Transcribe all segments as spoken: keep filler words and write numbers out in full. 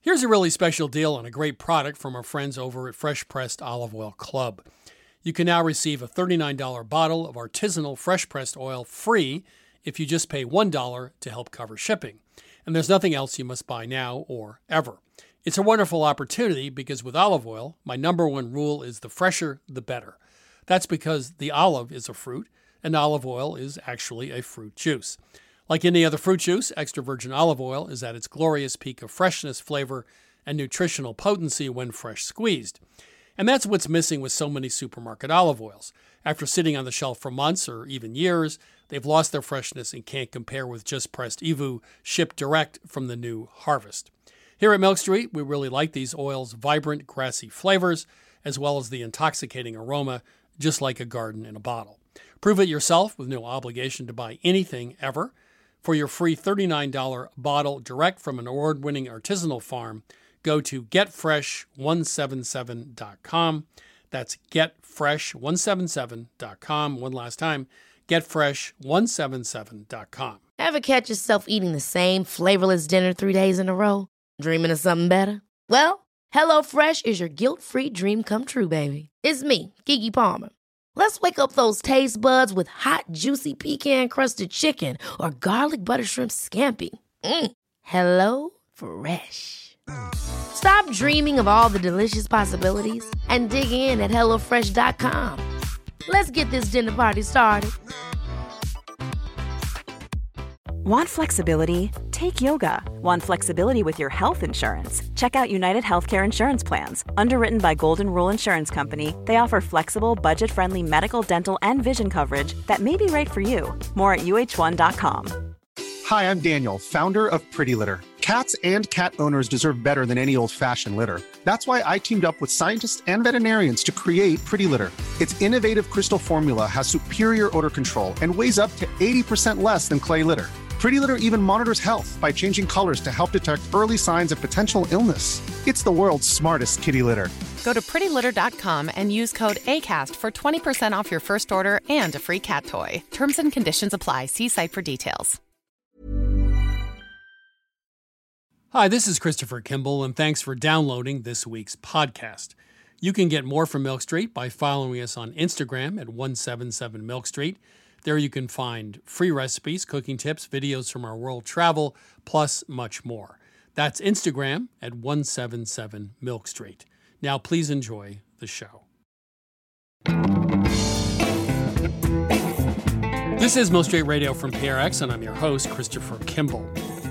Here's a really special deal on a great product from our friends over at Fresh Pressed Olive Oil Club. You can now receive a thirty-nine dollars bottle of artisanal fresh pressed oil free if you just pay one dollar to help cover shipping. And there's nothing else you must buy now or ever. It's a wonderful opportunity because with olive oil, my number one rule is the fresher, the better. That's because the olive is a fruit, and olive oil is actually a fruit juice. Like any other fruit juice, extra virgin olive oil is at its glorious peak of freshness, flavor, and nutritional potency when fresh squeezed. And that's what's missing with so many supermarket olive oils. After sitting on the shelf for months or even years, they've lost their freshness and can't compare with just pressed E V U shipped direct from the new harvest. Here at Milk Street, we really like these oils' vibrant, grassy flavors, as well as the intoxicating aroma, just like a garden in a bottle. Prove it yourself with no obligation to buy anything ever. For your free thirty-nine dollars bottle direct from an award-winning artisanal farm, go to get fresh one seventy-seven dot com. That's get fresh one seventy-seven dot com. One last time, get fresh one seventy-seven dot com. Ever catch yourself eating the same flavorless dinner three days in a row? Dreaming of something better? Well, HelloFresh is your guilt-free dream come true, baby. It's me, Keke Palmer. Let's wake up those taste buds with hot, juicy pecan-crusted chicken or garlic butter shrimp scampi. Mm. Hello Fresh. Stop dreaming of all the delicious possibilities and dig in at hello fresh dot com. Let's get this dinner party started. Want flexibility? Take yoga. Want flexibility with your health insurance? Check out United Healthcare Insurance Plans. Underwritten by Golden Rule Insurance Company, they offer flexible, budget-friendly medical, dental, and vision coverage that may be right for you. More at U H one dot com. Hi, I'm Daniel, founder of Pretty Litter. Cats and cat owners deserve better than any old-fashioned litter. That's why I teamed up with scientists and veterinarians to create Pretty Litter. Its innovative crystal formula has superior odor control and weighs up to eighty percent less than clay litter. Pretty Litter even monitors health by changing colors to help detect early signs of potential illness. It's the world's smartest kitty litter. Go to pretty litter dot com and use code ACAST for twenty percent off your first order and a free cat toy. Terms and conditions apply. See site for details. Hi, this is Christopher Kimball, and thanks for downloading this week's podcast. You can get more from Milk Street by following us on Instagram at one seventy-seven Milk Street. There you can find free recipes, cooking tips, videos from our world travel, plus much more. That's Instagram at one seventy-seven Milk Street. Now please enjoy the show. This is Milk Street Radio from P R X, and I'm your host, Christopher Kimball.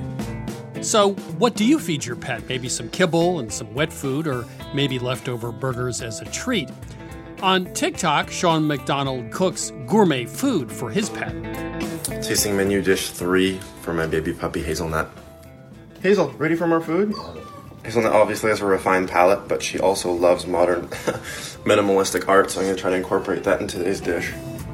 So, what do you feed your pet? Maybe some kibble and some wet food, or maybe leftover burgers as a treat. On TikTok, Sean McDonald cooks gourmet food for his pet. Tasting menu dish three for my baby puppy, Hazelnut. Hazel, ready for more food? Hazelnut obviously has a refined palate, but she also loves modern minimalistic art, so I'm going to try to incorporate that into today's dish.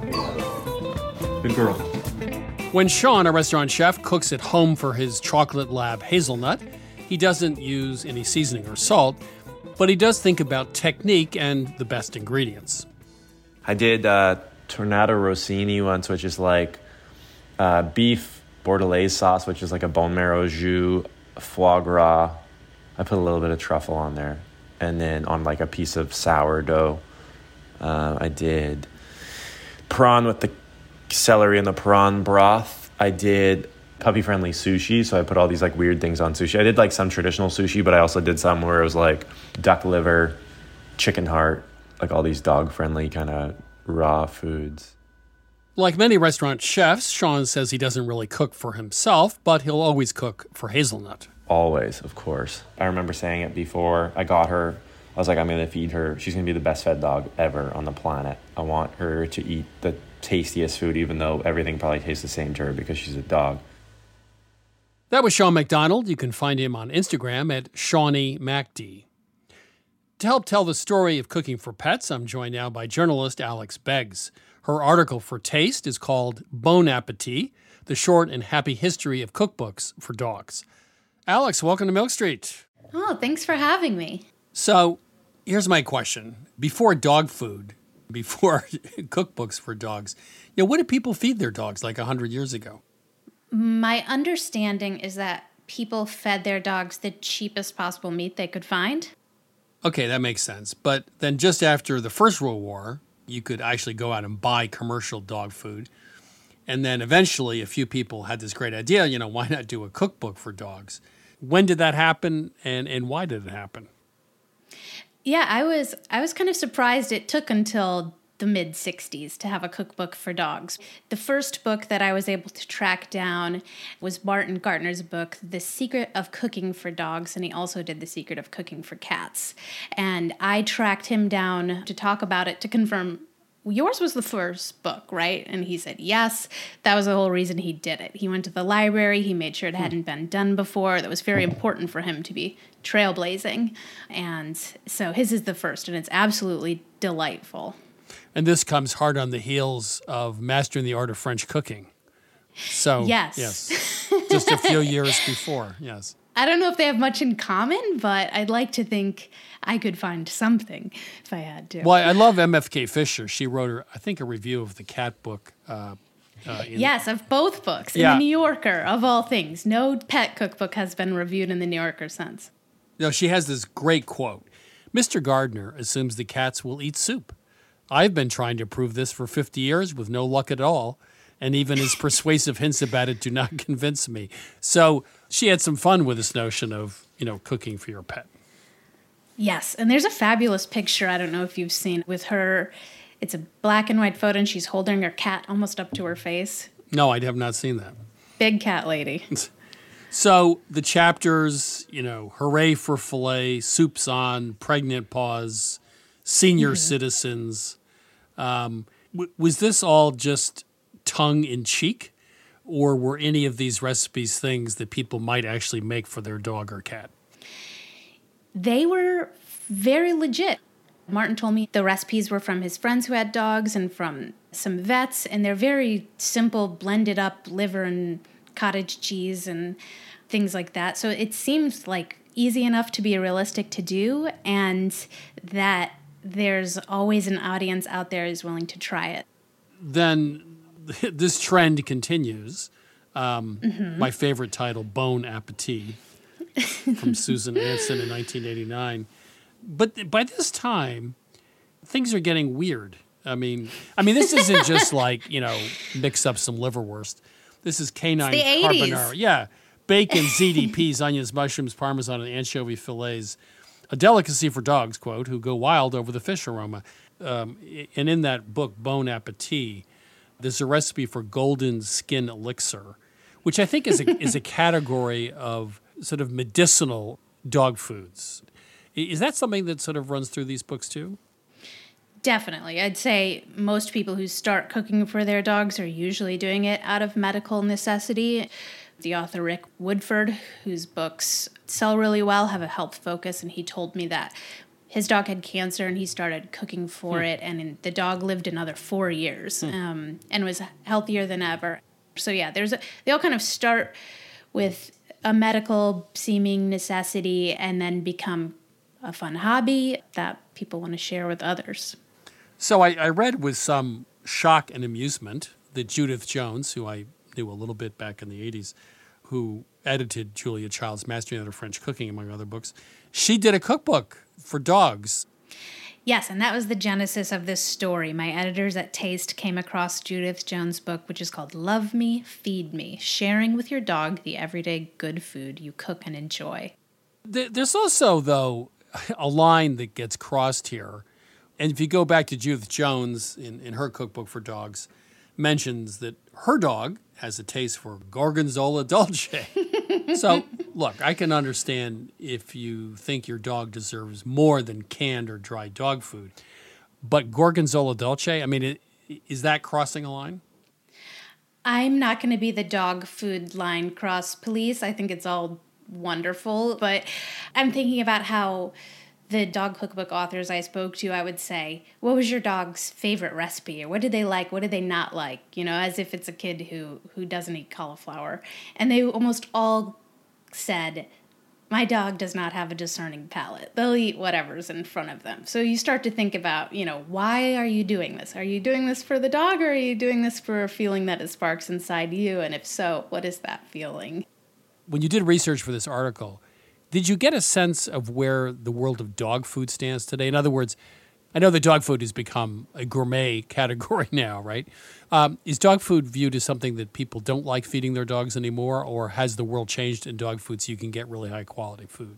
Good girl. When Sean, a restaurant chef, cooks at home for his chocolate lab Hazelnut, he doesn't use any seasoning or salt, but he does think about technique and the best ingredients. I did uh, Tornado Rossini once, which is like uh, beef bordelaise sauce, which is like a bone marrow jus, foie gras. I put a little bit of truffle on there. And then on like a piece of sourdough, uh, I did prawn with the celery and the prawn broth. I did puppy-friendly sushi, so I put all these like weird things on sushi. I did like some traditional sushi, but I also did some where it was like duck liver, chicken heart, like all these dog-friendly kind of raw foods. Like many restaurant chefs, Sean says he doesn't really cook for himself, but he'll always cook for Hazelnut. Always, of course. I remember saying it before I got her. I was like, I'm going to feed her. She's going to be the best fed dog ever on the planet. I want her to eat the tastiest food, even though everything probably tastes the same to her because she's a dog. That was Sean McDonald. You can find him on Instagram at Shawnee MacD. To help tell the story of cooking for pets, I'm joined now by journalist Alex Beggs. Her article for Taste is called Bon Appetit, the short and happy history of cookbooks for dogs. Alex, welcome to Milk Street. Oh, thanks for having me. So, here's my question. Before dog food, before cookbooks for dogs, you know, what did people feed their dogs like one hundred years ago? My understanding is that people fed their dogs the cheapest possible meat they could find. Okay, that makes sense. But then just after the First World War, you could actually go out and buy commercial dog food. And then eventually a few people had this great idea, you know, why not do a cookbook for dogs? When did that happen, and, and why did it happen? Yeah, I was I was kind of surprised it took until the mid-sixties to have a cookbook for dogs. The first book that I was able to track down was Martin Gardner's book, The Secret of Cooking for Dogs, and he also did The Secret of Cooking for Cats. And I tracked him down to talk about it to confirm, yours was the first book, right? And he said yes. That was the whole reason he did it. He went to the library. He made sure it hadn't been done before. That was very important for him to be trailblazing. And so his is the first, and it's absolutely delightful. And this comes hard on the heels of Mastering the Art of French Cooking. So, yes. yes, just a few years before, yes. I don't know if they have much in common, but I'd like to think I could find something if I had to. Well, I love M F K Fisher. She wrote, her, I think, a review of the cat book. Uh, uh, in, yes, of both books. In yeah. the New Yorker, of all things. No pet cookbook has been reviewed in the New Yorker since. You know, she has this great quote. Mister Gardner assumes the cats will eat soup. I've been trying to prove this for fifty years with no luck at all, and even his persuasive hints about it do not convince me. So she had some fun with this notion of, you know, cooking for your pet. Yes, and there's a fabulous picture, I don't know if you've seen, with her. It's a black and white photo, and she's holding her cat almost up to her face. No, I have not seen that. Big cat lady. So the chapters, you know, hooray for filet, soup's on, pregnant paws, senior mm-hmm. citizens. Um, w- was this all just tongue-in-cheek, or were any of these recipes things that people might actually make for their dog or cat? They were very legit. Martin told me the recipes were from his friends who had dogs and from some vets, and they're very simple, blended up liver and cottage cheese and things like that. So it seems like easy enough to be realistic to do, and that there's always an audience out there who's willing to try it. Then this trend continues. Um, mm-hmm. My favorite title, Bon Appetit, from Susan Anson in nineteen eighty-nine. But by this time, things are getting weird. I mean, I mean, this isn't just like, you know, mix up some liverwurst. This is canine carbonara. Yeah, bacon, ziti, peas, onions, mushrooms, parmesan, and anchovy fillets. A delicacy for dogs, quote, who go wild over the fish aroma. Um, and in that book, Bon Appetit, there's a recipe for golden skin elixir, which I think is a, is a category of sort of medicinal dog foods. Is that something that sort of runs through these books too? Definitely. I'd say most people who start cooking for their dogs are usually doing it out of medical necessity. The author Rick Woodford, whose books sell really well, have a health focus, and he told me that his dog had cancer and he started cooking for hmm. it, and in, the dog lived another four years hmm. um, and was healthier than ever. So yeah, there's a, they all kind of start with a medical seeming necessity and then become a fun hobby that people want to share with others. So I, I read with some shock and amusement that Judith Jones, who I knew a little bit back in the eighties, who edited Julia Child's Mastering the Art of French Cooking, among other books, she did a cookbook for dogs. Yes, and that was the genesis of this story. My editors at Taste came across Judith Jones' book, which is called Love Me, Feed Me, Sharing with Your Dog the Everyday Good Food You Cook and Enjoy. There's also, though, a line that gets crossed here. And if you go back to Judith Jones in, in her cookbook for dogs, mentions that her dog has a taste for Gorgonzola Dolce. So, look, I can understand if you think your dog deserves more than canned or dry dog food. But Gorgonzola Dolce, I mean, it, is that crossing a line? I'm not going to be the dog food line cross police. I think it's all wonderful. But I'm thinking about how the dog cookbook authors I spoke to, I would say, what was your dog's favorite recipe? Or what did they like? What did they not like? You know, as if it's a kid who, who doesn't eat cauliflower. And they almost all said, my dog does not have a discerning palate. They'll eat whatever's in front of them. So you start to think about, you know, why are you doing this? Are you doing this for the dog, or are you doing this for a feeling that it sparks inside you? And if so, what is that feeling? when you did research for this article, did you get a sense of where the world of dog food stands today? In other words, I know that dog food has become a gourmet category now, right? Um, is dog food viewed as something that people don't like feeding their dogs anymore, or has the world changed in dog food so you can get really high quality food?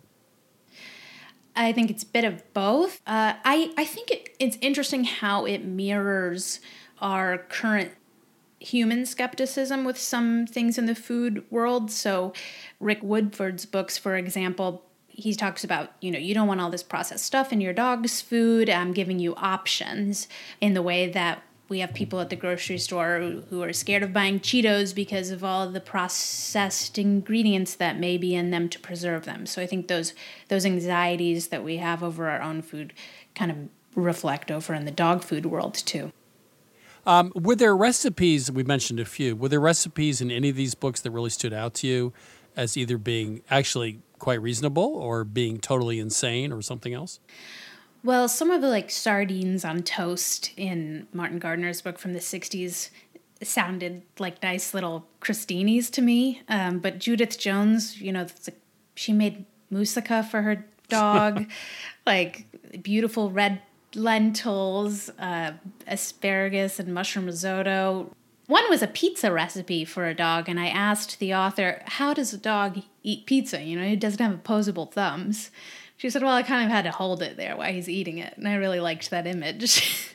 I think it's a bit of both. Uh, I, I think it, it's interesting how it mirrors our current human skepticism with some things in the food world. So Rick Woodford's books, for example, he talks about, you know, you don't want all this processed stuff in your dog's food. I'm giving you options in the way that we have people at the grocery store who, who are scared of buying Cheetos because of all the processed ingredients that may be in them to preserve them. So I think those those anxieties that we have over our own food kind of reflect over in the dog food world too. Um, were there recipes, we mentioned a few, were there recipes in any of these books that really stood out to you as either being actually quite reasonable or being totally insane or something else? Well, some of the like sardines on toast in Martin Gardner's book from the sixties sounded like nice little crostinis to me. Um, but Judith Jones, you know, it's like she made moussaka for her dog, like beautiful red lentils, uh, asparagus and mushroom risotto. One was a pizza recipe for a dog, and I asked the author, how does a dog eat pizza? You know, it doesn't have opposable thumbs. She said, well, I kind of had to hold it there while he's eating it, and I really liked that image.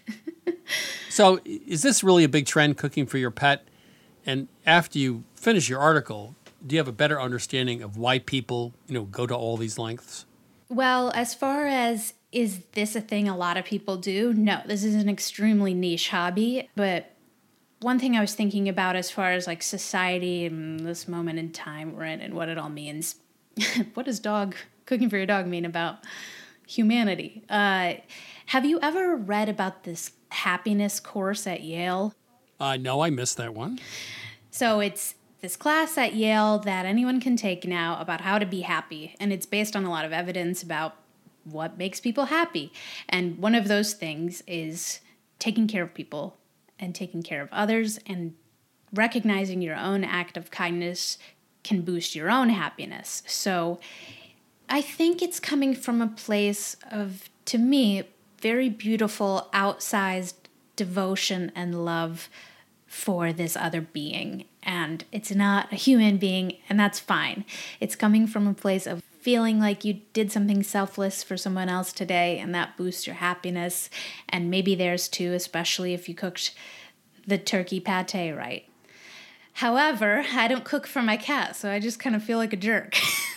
So is this really a big trend, cooking for your pet? And after you finish your article, do you have a better understanding of why people, you know, go to all these lengths? Well, as far as is this a thing a lot of people do? No, this is an extremely niche hobby, but one thing I was thinking about as far as like society and this moment in time we're in and what it all means. What does dog cooking for your dog mean about humanity? Uh, have you ever read about this happiness course at Yale? Uh, no, I missed that one. So it's this class at Yale that anyone can take now about how to be happy. And it's based on a lot of evidence about what makes people happy. And one of those things is taking care of people and taking care of others, and recognizing your own act of kindness can boost your own happiness. So I think it's coming from a place of, to me, very beautiful, outsized devotion and love for this other being. And it's not a human being, and that's fine. It's coming from a place of feeling like you did something selfless for someone else today, and that boosts your happiness. And maybe theirs too, especially if you cooked the turkey pate right. However, I don't cook for my cat, so I just kind of feel like a jerk.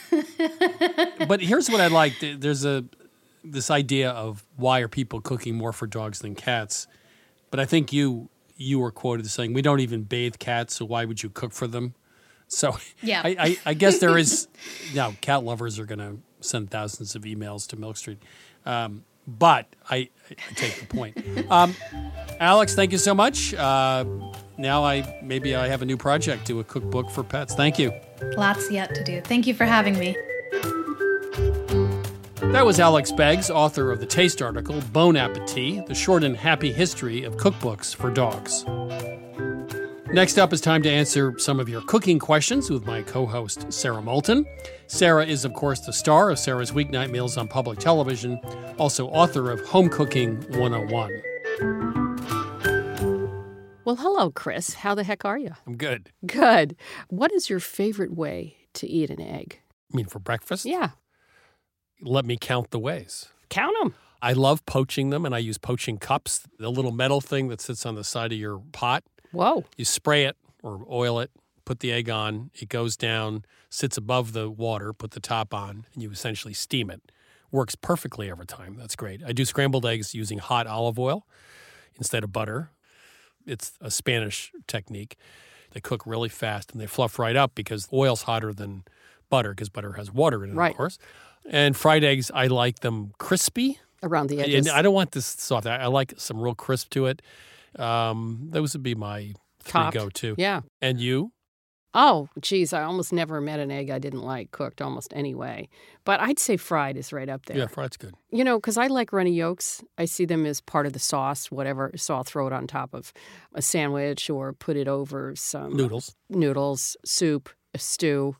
But here's what I like. There's a this idea of why are people cooking more for dogs than cats? But I think you you were quoted as saying, we don't even bathe cats, so why would you cook for them? So yeah. I, I, I guess there is, now cat lovers are going to send thousands of emails to Milk Street. Um, but I, I take the point. Um, Alex, thank you so much. Uh, now I maybe I have a new project, do a cookbook for pets. Thank you. Lots yet to do. Thank you for having me. That was Alex Beggs, author of the taste article, Bon Appetit, the short and happy history of cookbooks for dogs. Next up is time to answer some of your cooking questions with my co-host, Sarah Moulton. Sarah is, of course, the star of Sarah's Weeknight Meals on public television, also author of Home Cooking one oh one. Well, hello, Chris. How the heck are you? I'm good. Good. What is your favorite way to eat an egg? You mean for breakfast? Yeah. Let me count the ways. Count them. I love poaching them, and I use poaching cups, the little metal thing that sits on the side of your pot. Whoa. You spray it or oil it, put the egg on, it goes down, sits above the water, put the top on, and you essentially steam it. Works perfectly every time. That's great. I do scrambled eggs using hot olive oil instead of butter. It's a Spanish technique. They cook really fast, and they fluff right up because oil's hotter than butter because butter has water in it, right. Of course. And fried eggs, I like them crispy. Around the edges. And I don't want this soft. I, I like some real crisp to it. Um, those would be my three go-to. Yeah. And you? Oh, geez, I almost never met an egg I didn't like cooked almost anyway. But I'd say fried is right up there. Yeah, fried's good. You know, because I like runny yolks. I see them as part of the sauce, whatever. So I'll throw it on top of a sandwich or put it over some Noodles. Noodles, soup, a stew.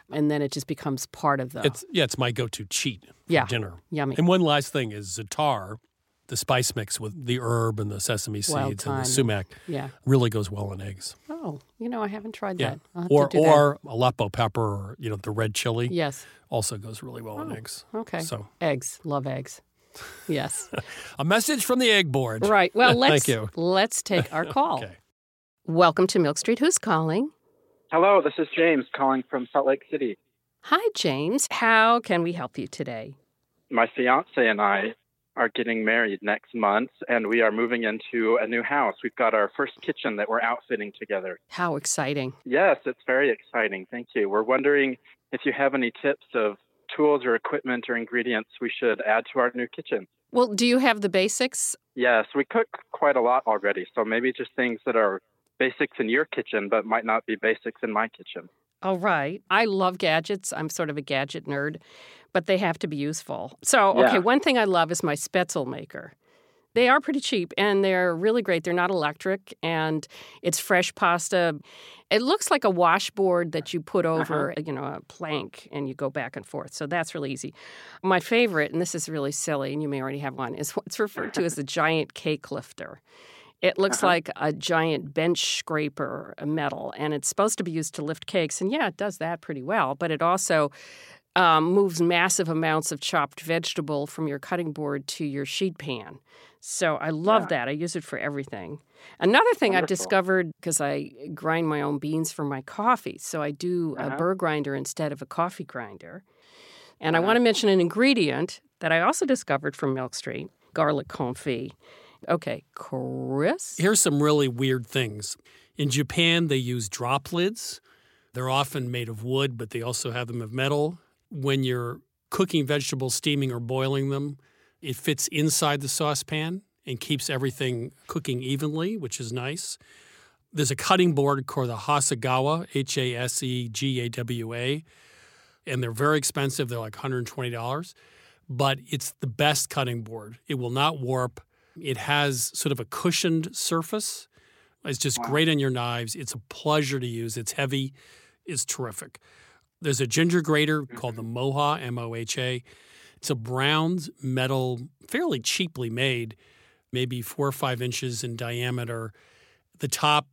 and then it just becomes part of the... It's Yeah, it's my go-to cheat for Yeah. dinner. Yummy. And one last thing is za'atar, the spice mix with the herb and the sesame Wild seeds and thyme. the sumac, Yeah. really goes well in eggs. Oh, you know, I haven't tried Yeah. that. I'll have Or to do that. or Aleppo pepper or, you know, the red chili. Yes. Also goes really well in Oh, eggs. Okay. So Eggs. Love eggs. Yes. a message from the egg board. Right. Well, let's, Thank you. let's take our call. Okay. Welcome to Milk Street. Who's calling? Hello, this is James calling from Salt Lake City. Hi, James. How can we help you today? My fiance and I are getting married next month, and we are moving into a new house. We've got our first kitchen that we're outfitting together. How exciting. Yes, it's very exciting. Thank you. We're wondering if you have any tips of tools or equipment or ingredients we should add to our new kitchen. Well, do you have the basics? Yes, we cook quite a lot already, so maybe just things that are basics in your kitchen but might not be basics in my kitchen. All right. I love gadgets. I'm sort of a gadget nerd, but they have to be useful. So, okay, Yeah. one thing I love is my Spetzel maker. They are pretty cheap, and they're really great. They're not electric, and it's fresh pasta. It looks like a washboard that you put over, Uh-huh. you know, a plank, and you go back and forth. So that's really easy. My favorite, and this is really silly, and you may already have one, is what's referred to as the giant cake lifter. It looks Uh-huh. like a giant bench scraper, a metal, and it's supposed to be used to lift cakes. And yeah, it does that pretty well, but it also um, moves massive amounts of chopped vegetable from your cutting board to your sheet pan. So I love Yeah. that. I use it for everything. Another thing I've Wonderful. discovered, because I grind my own beans for my coffee, so I do a Uh-huh. burr grinder instead of a coffee grinder. And I Uh-huh. want to mention an ingredient that I also discovered from Milk Street, garlic confit. Okay, Chris? Here's some really weird things. In Japan, they use drop lids. They're often made of wood, but they also have them of metal. When you're cooking vegetables, steaming or boiling them, it fits inside the saucepan and keeps everything cooking evenly, which is nice. There's a cutting board called the Hasegawa, H A S E G A W A, and they're very expensive. They're like one hundred twenty dollars, but it's the best cutting board. It will not warp. It has sort of a cushioned surface. It's just Wow. great on your knives. It's a pleasure to use. It's heavy. It's terrific. There's a ginger grater called the Moha, M O H A. It's a browned metal, fairly cheaply made, maybe four or five inches in diameter. The top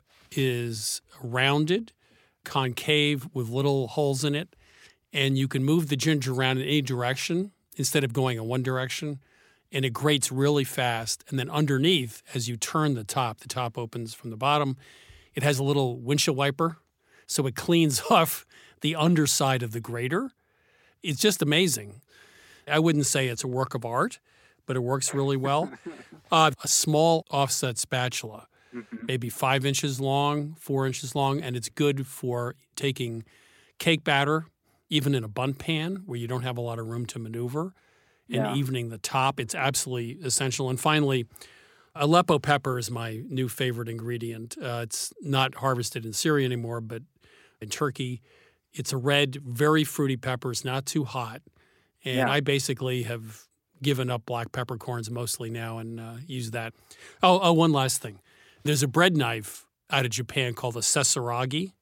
is rounded, concave with little holes in it, and you can move the ginger around in any direction instead of going in one direction, and it grates really fast. And then underneath, as you turn the top, the top opens from the bottom. It has a little windshield wiper, so it cleans off the underside of the grater. It's just amazing. I wouldn't say it's a work of art, but it works really well. Uh, a small offset spatula, maybe five inches long, four inches long, and it's good for taking cake batter, even in a bundt pan where you don't have a lot of room to maneuver, and Yeah. evening the top. It's absolutely essential. And finally, Aleppo pepper is my new favorite ingredient. Uh, it's not harvested in Syria anymore, but in Turkey. It's a red, very fruity pepper. It's not too hot. And Yeah. I basically have given up black peppercorns mostly now and uh, use that. Oh, oh, one last thing. There's a bread knife out of Japan called a seseragi,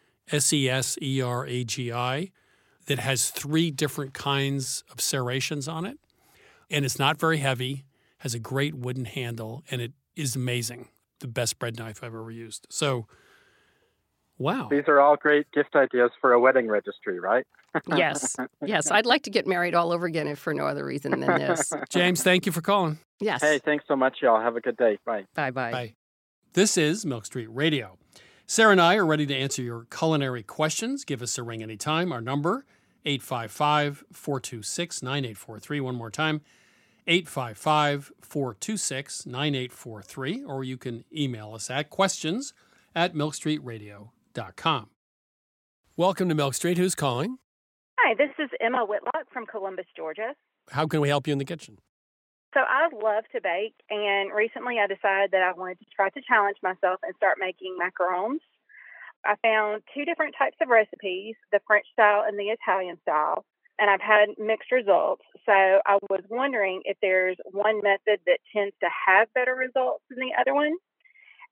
S E S E R A G I, that has three different kinds of serrations on it. And it's not very heavy, has a great wooden handle, and it is amazing. The best bread knife I've ever used. So, wow. These are all great gift ideas for a wedding registry, right? Yes. Yes. I'd like to get married all over again if for no other reason than this. James, thank you for calling. Yes. Hey, thanks so much, y'all. Have a good day. Bye. Bye-bye. Bye. This is Milk Street Radio. Sarah and I are ready to answer your culinary questions. Give us a ring anytime. Our number, eight five five, four two six, nine eight four three. One more time, eight five five, four two six, nine eight four three. Or you can email us at questions at milk street radio dot com. Welcome to Milk Street. Who's calling? Hi, this is Emma Whitlock from Columbus, Georgia. How can we help you in the kitchen? So I love to bake, and recently I decided that I wanted to try to challenge myself and start making macarons. I found two different types of recipes, the French style and the Italian style, and I've had mixed results. So I was wondering if there's one method that tends to have better results than the other one.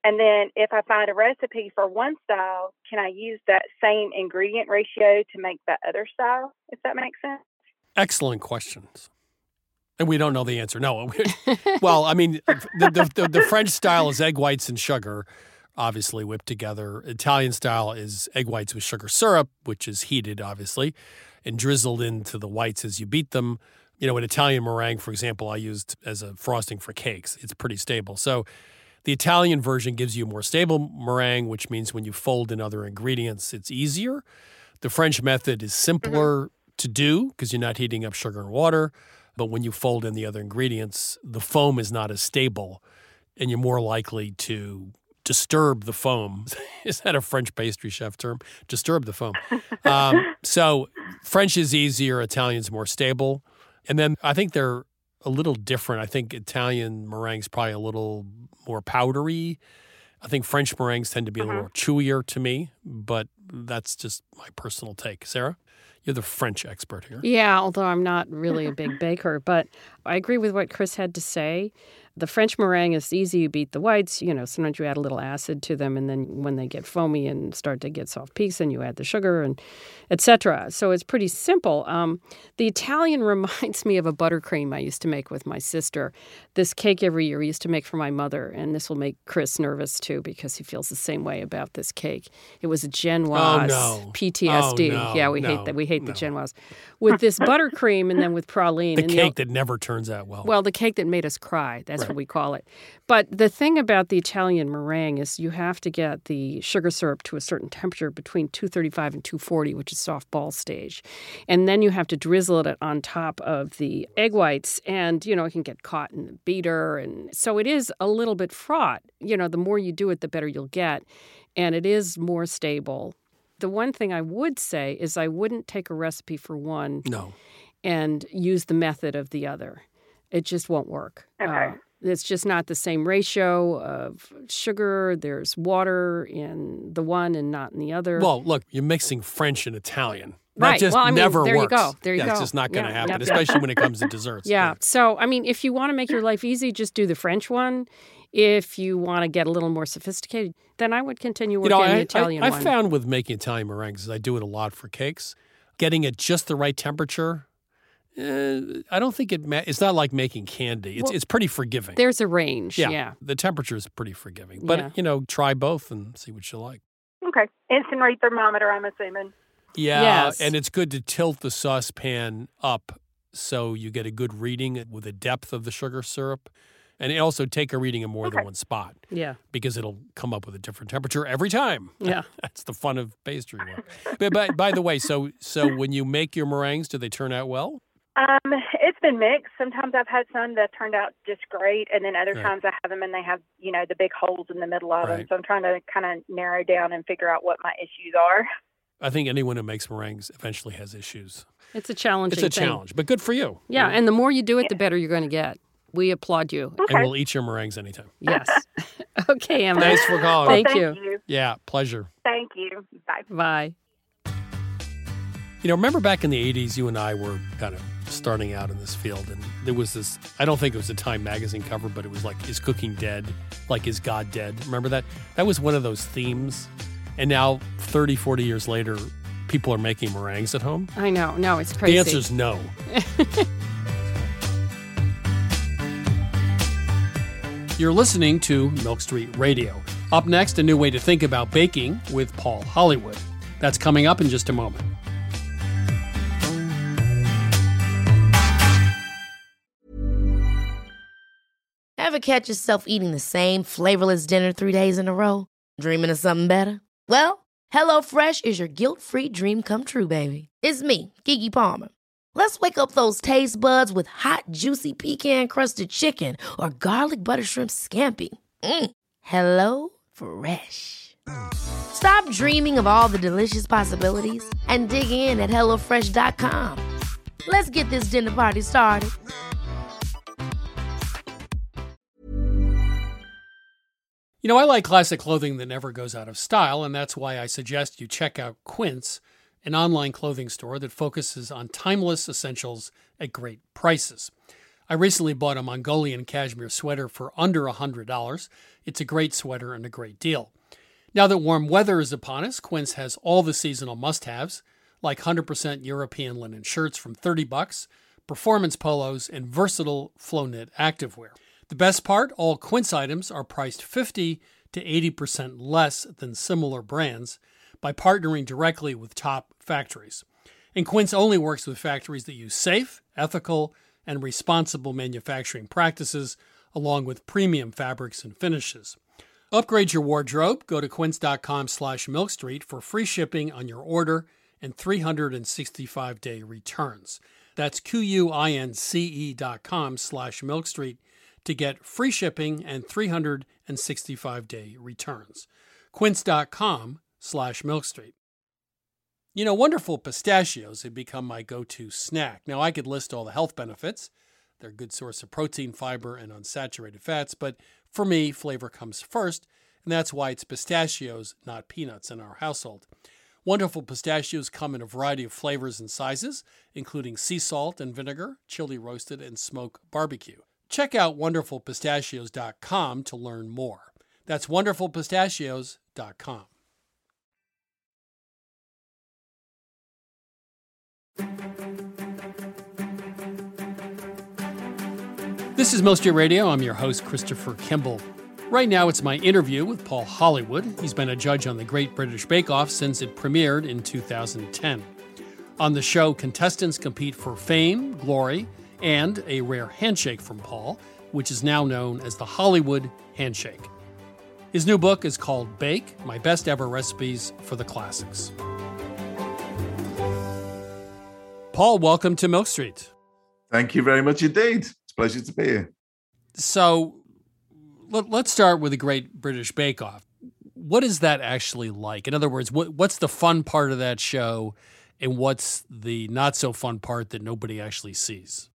And then if I find a recipe for one style, can I use that same ingredient ratio to make that other style, if that makes sense? Excellent questions. And we don't know the answer. No. Well, I mean, the, the, the, the French style is egg whites and sugar, obviously whipped together. Italian style is egg whites with sugar syrup, which is heated, obviously, and drizzled into the whites as you beat them. You know, an Italian meringue, for example, I used as a frosting for cakes. It's pretty stable. So the Italian version gives you a more stable meringue, which means when you fold in other ingredients, it's easier. The French method is simpler mm-hmm. to do because you're not heating up sugar and water. But when you fold in the other ingredients, the foam is not as stable, and you're more likely to disturb the foam. Is that a French pastry chef term? Disturb the foam. Um, so French is easier, Italian's more stable. And then I think they're a little different. I think Italian meringue's probably a little more powdery. I think French meringues tend to be a little more chewier to me, but that's just my personal take. Sarah? You're the French expert here. Yeah, although I'm not really a big baker, but I agree with what Chris had to say. The French meringue is easy. You beat the whites. You know, sometimes you add a little acid to them, and then when they get foamy and start to get soft peaks, then you add the sugar and et cetera. So it's pretty simple. Um, the Italian reminds me of a buttercream I used to make with my sister. This cake every year we used to make for my mother, and this will make Chris nervous too because he feels the same way about this cake. It was a Genoise. Oh, no. P T S D. Oh, no, yeah, we no, hate that. We hate no. the Genoise. With this buttercream and then with praline. The and cake that never turns out well. Well, the cake that made us cry. That's Right. what we call it. But the thing about the Italian meringue is you have to get the sugar syrup to a certain temperature between two thirty-five and two forty, which is soft ball stage. And then you have to drizzle it on top of the egg whites. And, you know, it can get caught in the beater. And so it is a little bit fraught. You know, the more you do it, the better you'll get. And it is more stable. The one thing I would say is I wouldn't take a recipe for one no. and use the method of the other. It just won't work. Okay. Uh, it's just not the same ratio of sugar. There's water in the one and not in the other. Well, look, you're mixing French and Italian. Right. That just Well, I mean, never there works. you go. There you yeah, go. It's just not going to Yeah, happen, yep, especially yep. when it comes to desserts. Yeah. So, I mean, if you want to make your life easy, just do the French one. If you want to get a little more sophisticated, then I would continue You working know, on the I, Italian I, I one. found with making Italian meringues, is I do it a lot for cakes, getting it just the right temperature. Uh, I don't think it. Ma- it's not like making candy. It's Well, it's pretty forgiving. There's a range. yeah, Yeah. the temperature is pretty forgiving. But Yeah. you know, try both and see what you like. Okay. Instant read thermometer, I'm assuming. Yeah, Yes. and it's good to tilt the saucepan up so you get a good reading with the depth of the sugar syrup. And also take a reading in more Okay. than one spot Yeah. because it'll come up with a different temperature every time. Yeah. That's the fun of pastry work. but, but by the way, so so when you make your meringues, do they turn out well? Um, it's been mixed. Sometimes I've had some that turned out just great, and then other Right. times I have them and they have, you know, the big holes in the middle of them. Right. So I'm trying to kind of narrow down and figure out what my issues are. I think anyone who makes meringues eventually has issues. It's a challenging It's a thing. challenge, but good for you. Yeah. And the more you do it, the better you're going to get. We applaud you. Okay. And we'll eat your meringues anytime. Yes. Okay, Emma. Thanks for calling. Well, Thank thank you. you. Yeah, pleasure. Thank you. Bye. Bye. You know, remember back in the eighties, you and I were kind of starting out in this field, and there was this, I don't think it was a Time magazine cover, but it was like, is cooking dead? Like, is God dead? Remember that? That was one of those themes. And now, thirty, forty years later, people are making meringues at home. I know. No, it's crazy. The answer is no. You're listening to Milk Street Radio. Up next, a new way to think about baking with Paul Hollywood. That's coming up in just a moment. Ever catch yourself eating the same flavorless dinner three days in a row? Dreaming of something better? Well, HelloFresh is your guilt-free dream come true, baby. It's me, Keke Palmer. Let's wake up those taste buds with hot, juicy pecan-crusted chicken or garlic butter shrimp scampi. Mm. Hello Fresh. Stop dreaming of all the delicious possibilities and dig in at hello fresh dot com. Let's get this dinner party started. You know, I like classic clothing that never goes out of style, and that's why I suggest you check out Quince, an online clothing store that focuses on timeless essentials at great prices. I recently bought a Mongolian cashmere sweater for under one hundred dollars. It's a great sweater and a great deal. Now that warm weather is upon us, Quince has all the seasonal must-haves, like one hundred percent European linen shirts from thirty bucks, performance polos, and versatile flow knit activewear. The best part, all Quince items are priced fifty to eighty percent less than similar brands by partnering directly with top factories. And Quince only works with factories that use safe, ethical, and responsible manufacturing practices, along with premium fabrics and finishes. Upgrade your wardrobe. Go to quince.com slash milkstreet for free shipping on your order and three hundred sixty-five day returns. That's Q-U-I-N-C-E dot com slash milkstreet to get free shipping and three hundred sixty-five day returns. Quince.com slash milkstreet. You know, Wonderful Pistachios have become my go-to snack. Now, I could list all the health benefits. They're a good source of protein, fiber, and unsaturated fats, but for me, flavor comes first, and that's why it's pistachios, not peanuts, in our household. Wonderful Pistachios come in a variety of flavors and sizes, including sea salt and vinegar, chili roasted, and smoke barbecue. Check out wonderful pistachios dot com to learn more. That's wonderful pistachios dot com. This is Milk Street Radio. I'm your host, Christopher Kimball. Right now, it's my interview with Paul Hollywood. He's been a judge on the Great British Bake Off since it premiered in two thousand ten. On the show, contestants compete for fame, glory, and a rare handshake from Paul, which is now known as the Hollywood Handshake. His new book is called Bake, My Best Ever Recipes for the Classics. Paul, welcome to Milk Street. Thank you very much indeed. It's a pleasure to be here. So let, let's start with the Great British Bake Off. What is that actually like? In other words, what, what's the fun part of that show and what's the not so fun part that nobody actually sees?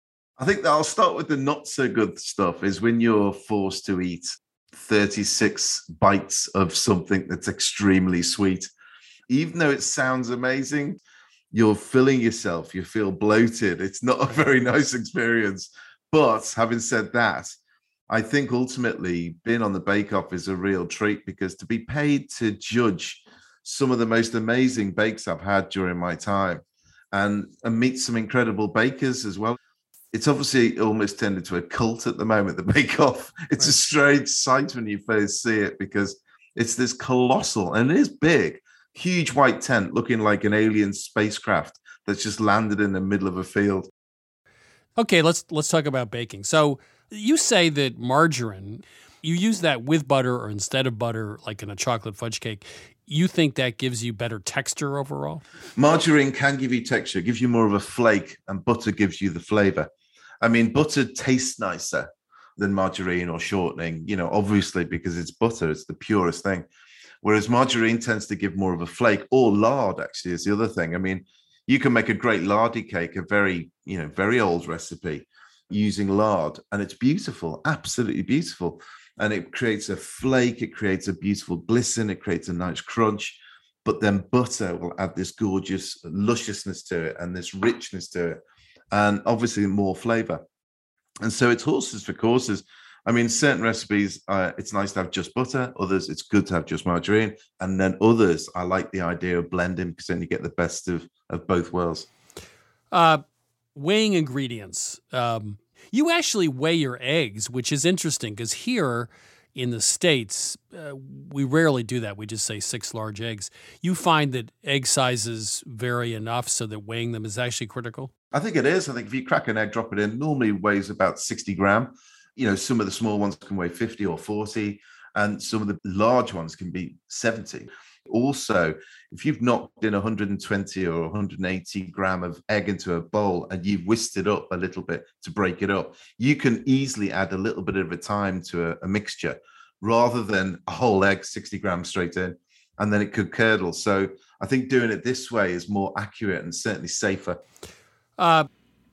I think that I'll start with the not so good stuff is when you're forced to eat thirty-six bites of something that's extremely sweet. Even though it sounds amazing, you're filling yourself, you feel bloated. It's not a very nice experience. But having said that, I think ultimately being on the Bake Off is a real treat because to be paid to judge some of the most amazing bakes I've had during my time and, and meet some incredible bakers as well. It's obviously almost turned into a cult at the moment, the Bake Off. It's right. A strange sight when you first see it because it's this colossal, and it is big, huge white tent looking like an alien spacecraft that's just landed in the middle of a field. Okay, let's let's talk about baking. So you say that margarine, you use that with butter or instead of butter, like in a chocolate fudge cake. You think that gives you better texture overall? Margarine can give you texture, gives you more of a flake, and butter gives you the flavor. I mean, butter tastes nicer than margarine or shortening, you know, obviously because it's butter, it's the purest thing. Whereas margarine tends to give more of a flake, or lard actually is the other thing. I mean, you can make a great lardy cake, a very, you know, very old recipe using lard, and it's beautiful, absolutely beautiful. And it creates a flake, it creates a beautiful glisten, it creates a nice crunch. But then butter will add this gorgeous lusciousness to it and this richness to it, and obviously more flavor. And so it's horses for courses. I mean, certain recipes, uh, it's nice to have just butter. Others, it's good to have just margarine. And then others, I like the idea of blending because then you get the best of, of both worlds. Uh, weighing ingredients. Um, you actually weigh your eggs, which is interesting because here in the States, uh, we rarely do that. We just say six large eggs. You find that egg sizes vary enough so that weighing them is actually critical? I think it is. I think if you crack an egg, drop it in, normally weighs about sixty gram. You know, some of the small ones can weigh fifty or forty, and some of the large ones can be seventy. Also, if you've knocked in one hundred twenty or one hundred eighty gram of egg into a bowl and you've whisked it up a little bit to break it up, you can easily add a little bit of a time to a, a mixture rather than a whole egg, sixty grams straight in, and then it could curdle. So I think doing it this way is more accurate and certainly safer. Uh,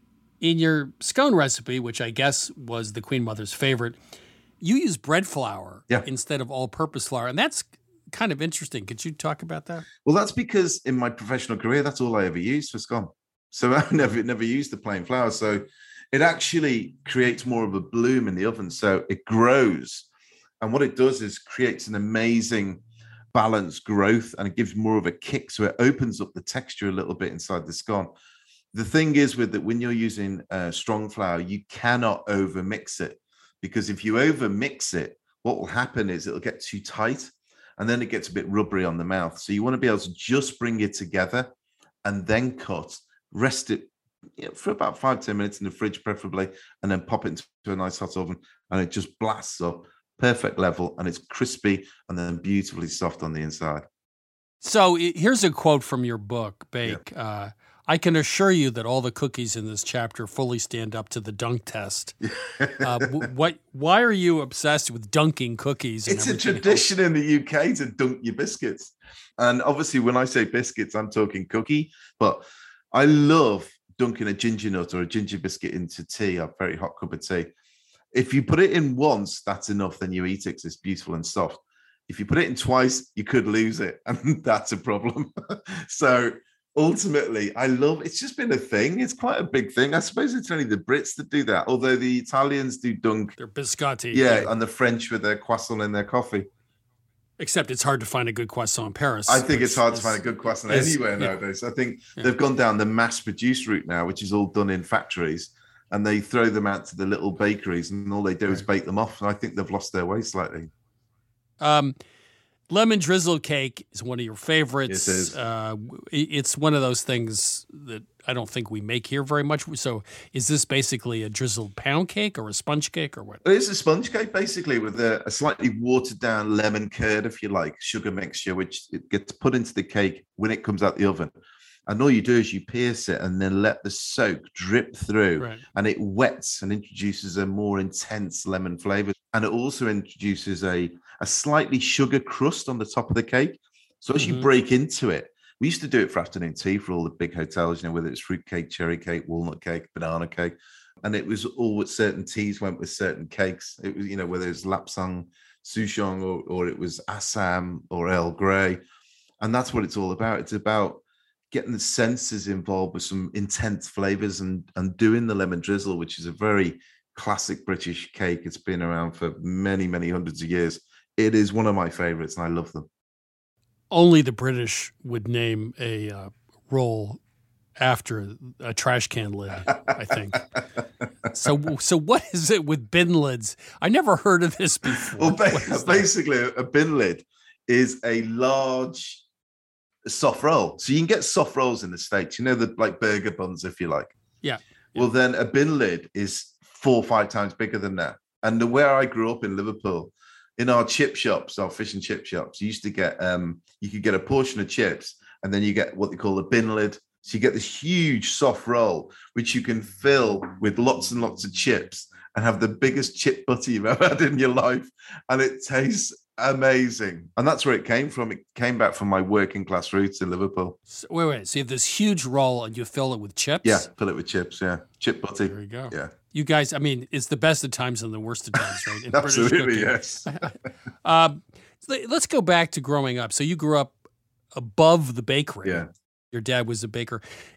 in your scone recipe, which I guess was the Queen Mother's favorite, you use bread flour yeah. instead of all-purpose flour, and that's kind of interesting. Could you talk about that? Well, that's because in my professional career, that's all I ever used for scone. So I never never used the plain flour. So it actually creates more of a bloom in the oven. So it grows. And what it does is creates an amazing balanced growth, and it gives more of a kick. So it opens up the texture a little bit inside the scone. The thing is with that, when you're using uh, strong flour, you cannot over mix it, because if you over mix it, what will happen is it'll get too tight and then it gets a bit rubbery on the mouth. So you want to be able to just bring it together and then cut, rest it you know, for about five, ten minutes in the fridge, preferably, and then pop it into a nice hot oven, and it just blasts up, perfect level, and it's crispy and then beautifully soft on the inside. So here's a quote from your book, Bake. Yeah. Uh, I can assure you that all the cookies in this chapter fully stand up to the dunk test. uh, what? Why are you obsessed with dunking cookies? And it's a tradition else? in the U K to dunk your biscuits. And obviously when I say biscuits, I'm talking cookie, but I love dunking a ginger nut or a ginger biscuit into tea, a very hot cup of tea. If you put it in once, that's enough, then you eat it because it's beautiful and soft. If you put it in twice, you could lose it, and that's a problem. So ultimately, I love, it's just been a thing. It's quite a big thing. I suppose it's only the Brits that do that, although the Italians do dunk. They're biscotti. Yeah, yeah. And the French with their croissant in their coffee. Except it's hard to find a good croissant in Paris. I think it's hard is, to find a good croissant is, anywhere yeah. nowadays. I think yeah. they've gone down the mass-produced route now, which is all done in factories, and they throw them out to the little bakeries, and all they do right. is bake them off. And I think they've lost their way slightly. Um, lemon drizzle cake is one of your favorites. It is. Uh, it's one of those things that I don't think we make here very much. So is this basically a drizzled pound cake or a sponge cake or what? It's a sponge cake, basically, with a, a slightly watered down lemon curd, if you like, sugar mixture, which it gets put into the cake when it comes out the oven. And all you do is you pierce it and then let the soak drip through, right. and it wets and introduces a more intense lemon flavor. And it also introduces a, a slightly sugar crust on the top of the cake. So as mm-hmm. you break into it, we used to do it for afternoon tea for all the big hotels, you know, whether it's fruit cake, cherry cake, walnut cake, banana cake. And it was all with certain teas went with certain cakes. It was, you know, whether it was Lapsang, Souchong, or, or it was Assam or Earl Grey. And that's what it's all about. It's about getting the senses involved with some intense flavors and, and doing the lemon drizzle, which is a very classic British cake. It's been around for many, many hundreds of years. It is one of my favorites, and I love them. Only the British would name a uh, roll after a trash can lid, I think. so so what is it with bin lids? I never heard of this before. Well, ba- basically, that? a bin lid is a large soft roll. So you can get soft rolls in the States, you know, the like burger buns, if you like. Yeah. Well, yeah. then a bin lid is four or five times bigger than that. And the, where I grew up in Liverpool, in our chip shops, our fish and chip shops, you used to get, um, you could get a portion of chips, and then you get what they call a bin lid. So you get this huge soft roll, which you can fill with lots and lots of chips and have the biggest chip butter you've ever had in your life. And it tastes amazing. And that's where it came from. It came back from my working class roots in Liverpool. So, wait, wait. So you have this huge roll and you fill it with chips? Yeah, fill it with chips, yeah. Chip butter. There you go. Yeah. You guys, I mean, it's the best of times and the worst of times, right? In Absolutely, yes. um, let's go back to growing up. So you grew up above the bakery. Yeah. Your dad was a baker,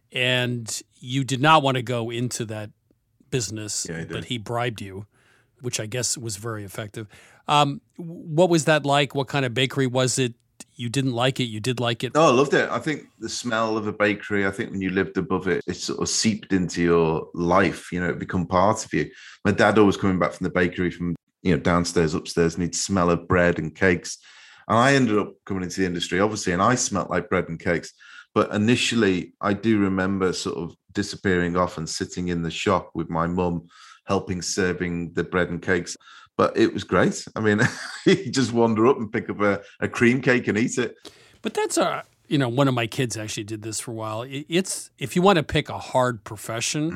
and you did not want to go into that business, yeah, he but he bribed you, which I guess was very effective. Um, what was that like? What kind of bakery was it? You didn't like it? You did like it? Oh, I loved it. I think the smell of a bakery, I think when you lived above it, it sort of seeped into your life, you know, it become part of you. My dad always coming back from the bakery from, you know, downstairs, upstairs, and he'd smell of bread and cakes. And I ended up coming into the industry, obviously, and I smelled like bread and cakes. But initially, I do remember sort of disappearing off and sitting in the shop with my mum, helping serving the bread and cakes. But it was great. I mean, you just wander up and pick up a, a cream cake and eat it. But that's a, you know, one of my kids actually did this for a while. It's, if you want to pick a hard profession,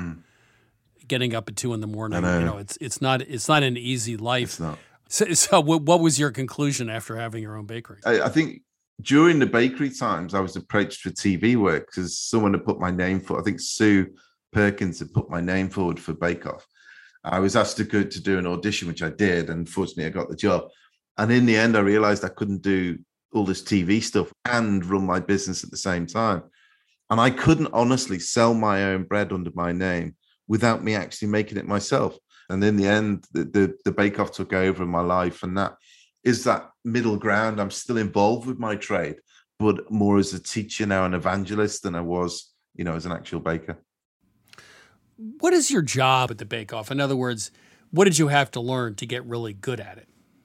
mm. getting up at two in the morning, know. you know, it's it's not it's not an easy life. It's not. So, so what, what was your conclusion after having your own bakery? I, I think during the bakery times, I was approached for T V work because someone had put my name for, I think Sue Perkins had put my name forward for Bake Off. I was asked to go to do an audition, which I did, and fortunately I got the job. And in the end, I realized I couldn't do all this T V stuff and run my business at the same time. And I couldn't honestly sell my own bread under my name without me actually making it myself. And in the end, the, the, the bake-off took over in my life. And that is that middle ground. I'm still involved with my trade, but more as a teacher now, an evangelist, than I was, you know, as an actual baker. What is your job at the bake-off? In other words, what did you have to learn to get really good at it?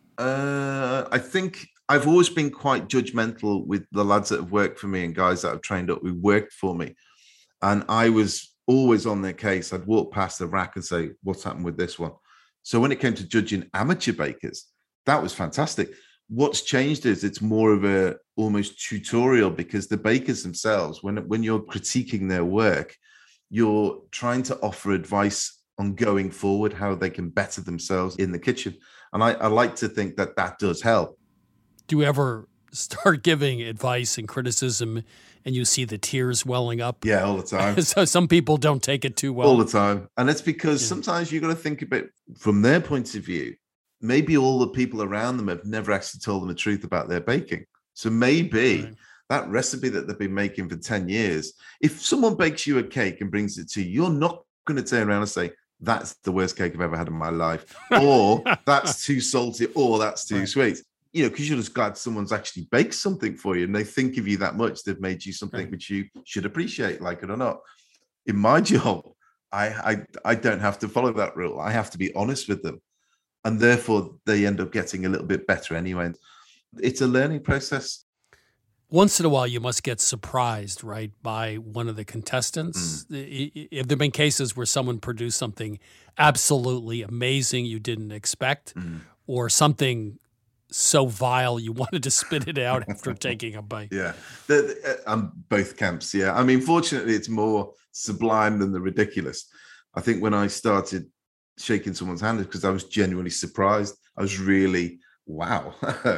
Uh, I think I've always been quite judgmental with the lads that have worked for me and guys that have trained up who worked for me. And I was always on their case. I'd walk past the rack and say, what's happened with this one? So when it came to judging amateur bakers, that was fantastic. What's changed is it's more of a almost tutorial, because the bakers themselves, when, when you're critiquing their work, you're trying to offer advice on going forward, how they can better themselves in the kitchen. And I, I like to think that that does help. Do you ever start giving advice and criticism and you see the tears welling up? Yeah, all the time. So some people don't take it too well. All the time. And it's because yeah. sometimes you've got to think about from their point of view. Maybe all the people around them have never actually told them the truth about their baking. So maybe right. that recipe that they've been making for ten years, if someone bakes you a cake and brings it to you, you're not going to turn around and say, that's the worst cake I've ever had in my life, or that's too salty, or that's too right. sweet. You know, because you're just glad someone's actually baked something for you and they think of you that much, they've made you something right. which you should appreciate, like it or not. In my job, I, I I don't have to follow that rule. I have to be honest with them. And therefore, they end up getting a little bit better anyway. It's a learning process. Once in a while, you must get surprised, right, by one of the contestants. Mm. Have there been cases where someone produced something absolutely amazing you didn't expect, mm. or something so vile you wanted to spit it out after taking a bite? Yeah, the, the, I'm both camps, yeah. I mean, fortunately, it's more sublime than the ridiculous. I think when I started shaking someone's hand, because I was genuinely surprised. I was really, wow.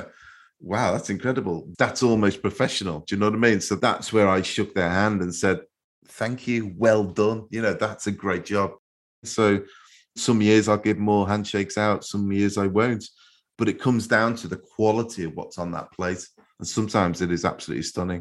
Wow, that's incredible. That's almost professional. Do you know what I mean? So that's where I shook their hand and said, thank you, well done. You know, that's a great job. So some years I'll give more handshakes out, some years I won't. But it comes down to the quality of what's on that plate. And sometimes it is absolutely stunning.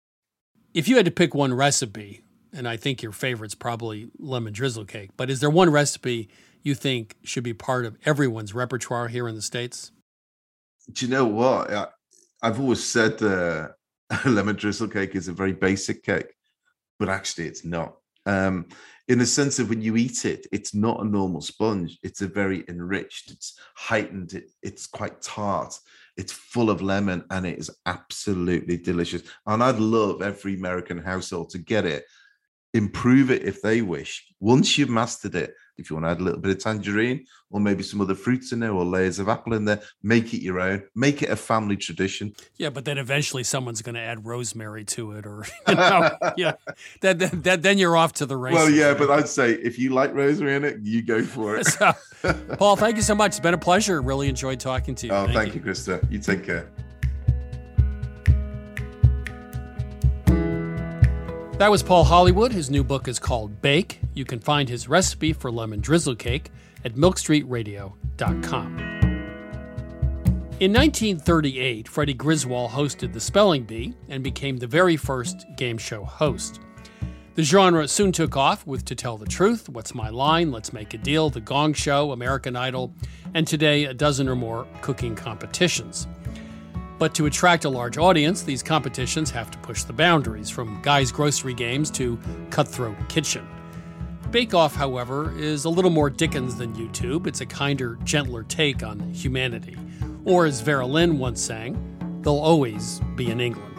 If you had to pick one recipe, and I think your favorite's probably lemon drizzle cake, but is there one recipe you think should be part of everyone's repertoire here in the States? Do you know what? I, I've always said uh, lemon drizzle cake is a very basic cake, but actually it's not. Um, in the sense of when you eat it, it's not a normal sponge. It's a very enriched, it's heightened, it, it's quite tart, it's full of lemon, and it is absolutely delicious. And I'd love every American household to get it, improve it if they wish. Once you've mastered it, if you want to add a little bit of tangerine or maybe some other fruits in there or layers of apple in there, make it your own, make it a family tradition. Yeah, but then eventually someone's going to add rosemary to it, or, you know, yeah, that, that, that, then you're off to the races. Well, yeah, right? But I'd say if you like rosemary in it, you go for it. So, Paul, thank you so much. It's been a pleasure. Really enjoyed talking to you. Oh, thank, thank you, you, Krista. You take care. That was Paul Hollywood. His new book is called Bake. You can find his recipe for lemon drizzle cake at milk street radio dot com. In nineteen thirty-eight, Freddie Griswold hosted The Spelling Bee and became the very first game show host. The genre soon took off with To Tell the Truth, What's My Line, Let's Make a Deal, The Gong Show, American Idol, and today a dozen or more cooking competitions. But to attract a large audience, these competitions have to push the boundaries, from guys' grocery games to Cutthroat Kitchen. Bake Off, however, is a little more Dickens than YouTube. It's a kinder, gentler take on humanity. Or as Vera Lynn once sang, they'll always be in England.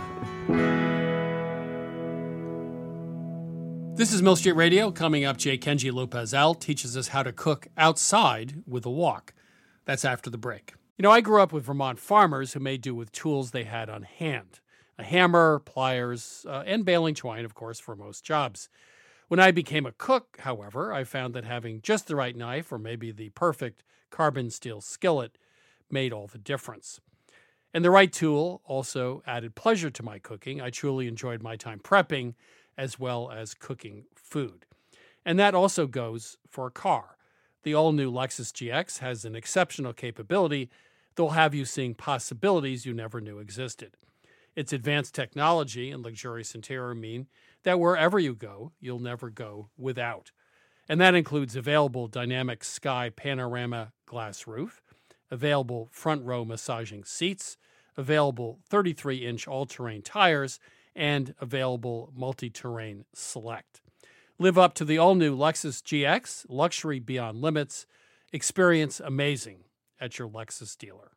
This is Milk Street Radio. Coming up, J. Kenji Lopez-Al teaches us how to cook outside with a wok. That's after the break. You know, I grew up with Vermont farmers who made do with tools they had on hand. A hammer, pliers, uh, and baling twine, of course, for most jobs. When I became a cook, however, I found that having just the right knife, or maybe the perfect carbon steel skillet, made all the difference. And the right tool also added pleasure to my cooking. I truly enjoyed my time prepping as well as cooking food. And that also goes for a car. The all-new Lexus G X has an exceptional capability that will have you seeing possibilities you never knew existed. Its advanced technology and luxurious interior mean that wherever you go, you'll never go without. And that includes available dynamic sky panorama glass roof, available front row massaging seats, available thirty-three inch all-terrain tires, and available multi-terrain select. Live up to the all-new Lexus G X, luxury beyond limits. Experience amazing at your Lexus dealer.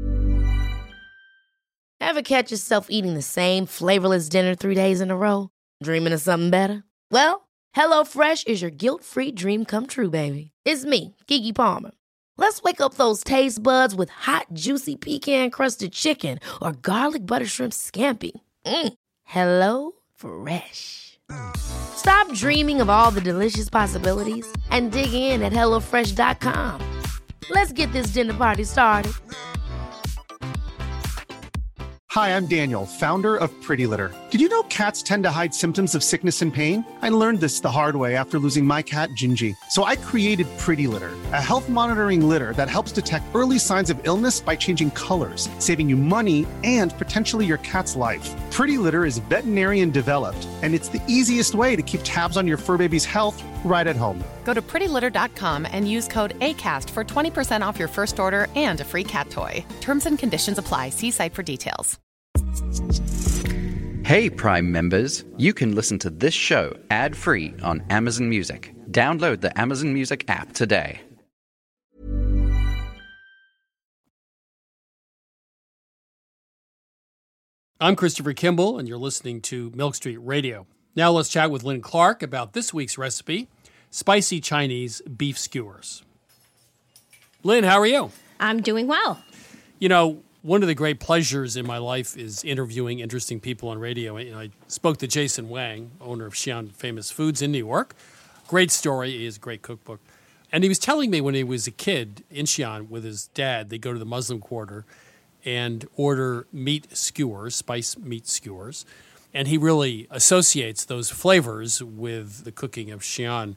Ever catch yourself eating the same flavorless dinner three days in a row? Dreaming of something better? Well, HelloFresh is your guilt-free dream come true, baby. It's me, Keke Palmer. Let's wake up those taste buds with hot, juicy pecan-crusted chicken or garlic butter shrimp scampi. Mm. Hello Fresh. Stop dreaming of all the delicious possibilities and dig in at hello fresh dot com. Let's get this dinner party started. Hi, I'm Daniel, founder of Pretty Litter. Did you know cats tend to hide symptoms of sickness and pain? I learned this the hard way after losing my cat, Gingy. So I created Pretty Litter, a health monitoring litter that helps detect early signs of illness by changing colors, saving you money and potentially your cat's life. Pretty Litter is veterinarian developed, and it's the easiest way to keep tabs on your fur baby's health right at home. Go to pretty litter dot com and use code ACAST for twenty percent off your first order and a free cat toy. Terms and conditions apply. See site for details. Hey, Prime members, you can listen to this show ad-free on Amazon Music. Download the Amazon Music app today. I'm Christopher Kimball, and you're listening to Milk Street Radio. Now let's chat with Lynn Clark about this week's recipe, spicy Chinese beef skewers. Lynn, how are you? I'm doing well. You know, one of the great pleasures in my life is interviewing interesting people on radio. And I spoke to Jason Wang, owner of Xi'an Famous Foods in New York. Great story. He has a great cookbook. And he was telling me when he was a kid in Xi'an with his dad, they go to the Muslim Quarter and order meat skewers, spice meat skewers. And he really associates those flavors with the cooking of Xi'an.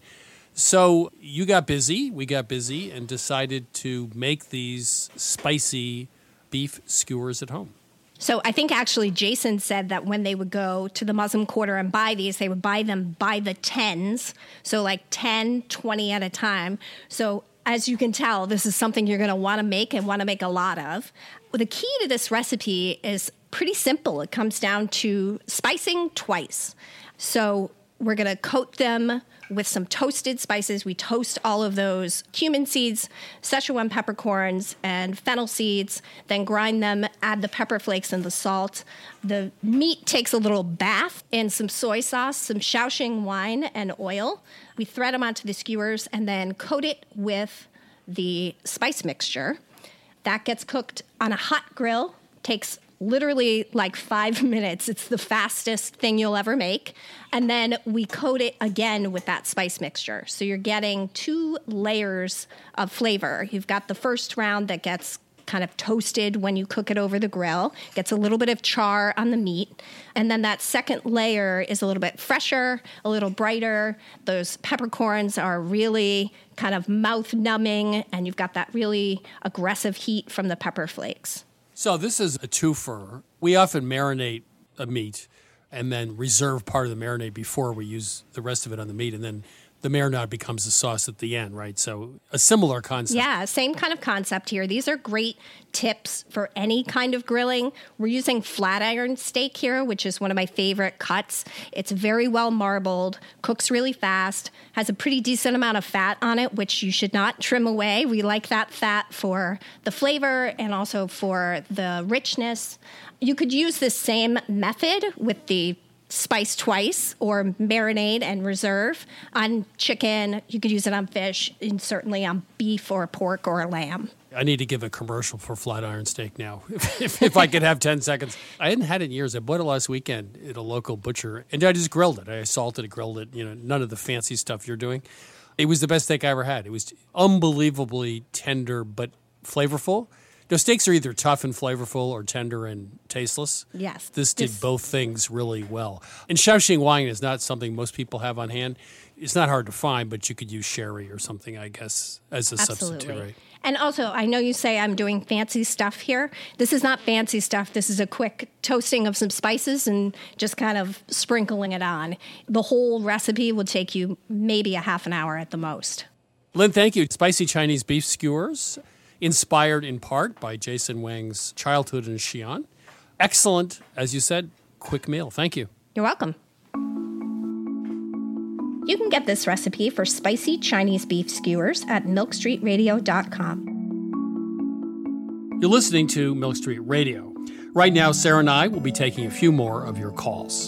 So you got busy, we got busy, and decided to make these spicy beef skewers at home. So I think actually Jason said that when they would go to the Muslim Quarter and buy these, they would buy them by the tens. So like ten, twenty at a time. So as you can tell, this is something you're going to want to make and want to make a lot of. Well, the key to this recipe is pretty simple. It comes down to spicing twice. So we're going to coat them with some toasted spices. We toast all of those cumin seeds, Szechuan peppercorns, and fennel seeds, then grind them, add the pepper flakes and the salt. The meat takes a little bath in some soy sauce, some Shaoxing wine, and oil. We thread them onto the skewers and then coat it with the spice mixture. That gets cooked on a hot grill, takes literally like five minutes. It's the fastest thing you'll ever make. And then we coat it again with that spice mixture. So you're getting two layers of flavor. You've got the first round that gets kind of toasted when you cook it over the grill, gets a little bit of char on the meat. And then that second layer is a little bit fresher, a little brighter. Those peppercorns are really kind of mouth-numbing, and you've got that really aggressive heat from the pepper flakes. So this is a twofer. We often marinate a meat and then reserve part of the marinade before we use the rest of it on the meat, and then the marinade becomes the sauce at the end, right? So a similar concept. Yeah, same kind of concept here. These are great tips for any kind of grilling. We're using flat iron steak here, which is one of my favorite cuts. It's very well marbled, cooks really fast, has a pretty decent amount of fat on it, which you should not trim away. We like that fat for the flavor and also for the richness. You could use this same method with the spice twice or marinade and reserve on chicken. You could use it on fish and certainly on beef or pork or lamb. I need to give a commercial for flat iron steak now, if, if, if I could have ten seconds. I hadn't had it in years. I bought it last weekend at a local butcher, and I just grilled it. I salted it, grilled it, you know, none of the fancy stuff you're doing. It was the best steak I ever had. It was unbelievably tender but flavorful. Now, steaks are either tough and flavorful or tender and tasteless. Yes. This did This- both things really well. And Shaoxing wine is not something most people have on hand. It's not hard to find, but you could use sherry or something, I guess, as a Absolutely. substitute, right? And also, I know you say I'm doing fancy stuff here. This is not fancy stuff. This is a quick toasting of some spices and just kind of sprinkling it on. The whole recipe will take you maybe a half an hour at the most. Lynn, thank you. Spicy Chinese beef skewers, inspired in part by Jason Wang's childhood in Xi'an. Excellent, as you said, quick meal. Thank you. You're welcome. You can get this recipe for spicy Chinese beef skewers at milk street radio dot com. You're listening to Milk Street Radio. Right now, Sarah and I will be taking a few more of your calls.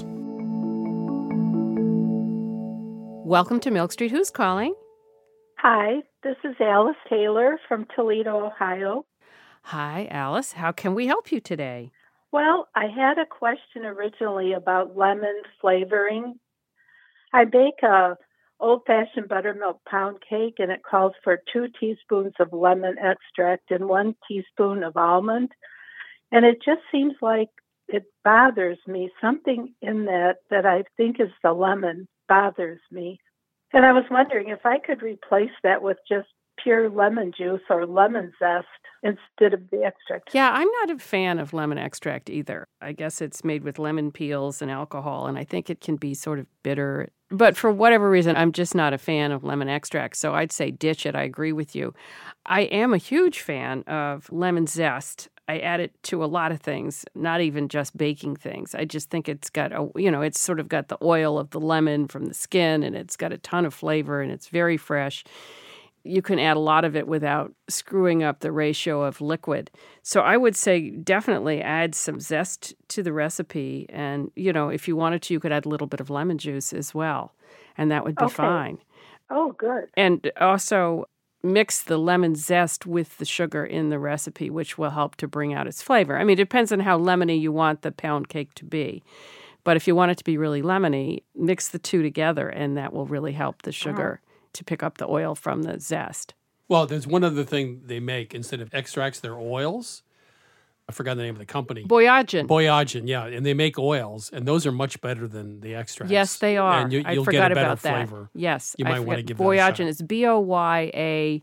Welcome to Milk Street. Who's calling? Hi, this is Alice Taylor from Toledo, Ohio. Hi, Alice. How can we help you today? Well, I had a question originally about lemon flavoring. I bake a old-fashioned buttermilk pound cake, and it calls for two teaspoons of lemon extract and one teaspoon of almond. And it just seems like it bothers me. Something in that that I think is the lemon bothers me. And I was wondering if I could replace that with just pure lemon juice or lemon zest instead of the extract. Yeah, I'm not a fan of lemon extract either. I guess it's made with lemon peels and alcohol, and I think it can be sort of bitter. But for whatever reason, I'm just not a fan of lemon extract, so I'd say ditch it. I agree with you. I am a huge fan of lemon zest. I add it to a lot of things, not even just baking things. I just think it's got a, you know, it's sort of got the oil of the lemon from the skin, and it's got a ton of flavor, and it's very fresh. You can add a lot of it without screwing up the ratio of liquid. So I would say definitely add some zest to the recipe. And, you know, if you wanted to, you could add a little bit of lemon juice as well, and that would be Okay. fine. Oh, good. And also mix the lemon zest with the sugar in the recipe, which will help to bring out its flavor. I mean, it depends on how lemony you want the pound cake to be. But if you want it to be really lemony, mix the two together, and that will really help the sugar to pick up the oil from the zest. Well, there's one other thing they make. Instead of extracts, they're oils. I forgot the name of the company. Boyagen. Boyagen, yeah. And they make oils, and those are much better than the extracts. Yes, they are. And you, I you'll forgot get a better about that. flavor. Yes. You I might want to forget. give Boyagen that a shot. is B O Y A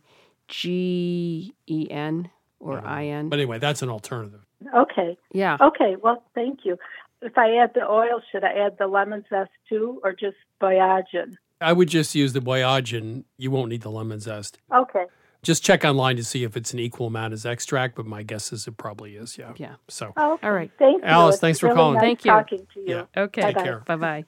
G E N or I N. But anyway, that's an alternative. Okay. Yeah. Okay, well, thank you. If I add the oil, should I add the lemon zest too, or just Boyagen? I would just use the Boyagen. You won't need the lemon zest. Okay. Just check online to see if it's an equal amount as extract, but my guess is it probably is, yeah. Yeah. So, Okay. All right. Thank you. Alice, It's thanks for really calling. nice Thank you. talking to you. Yeah. Okay. Take Bye-bye. care. Bye-bye.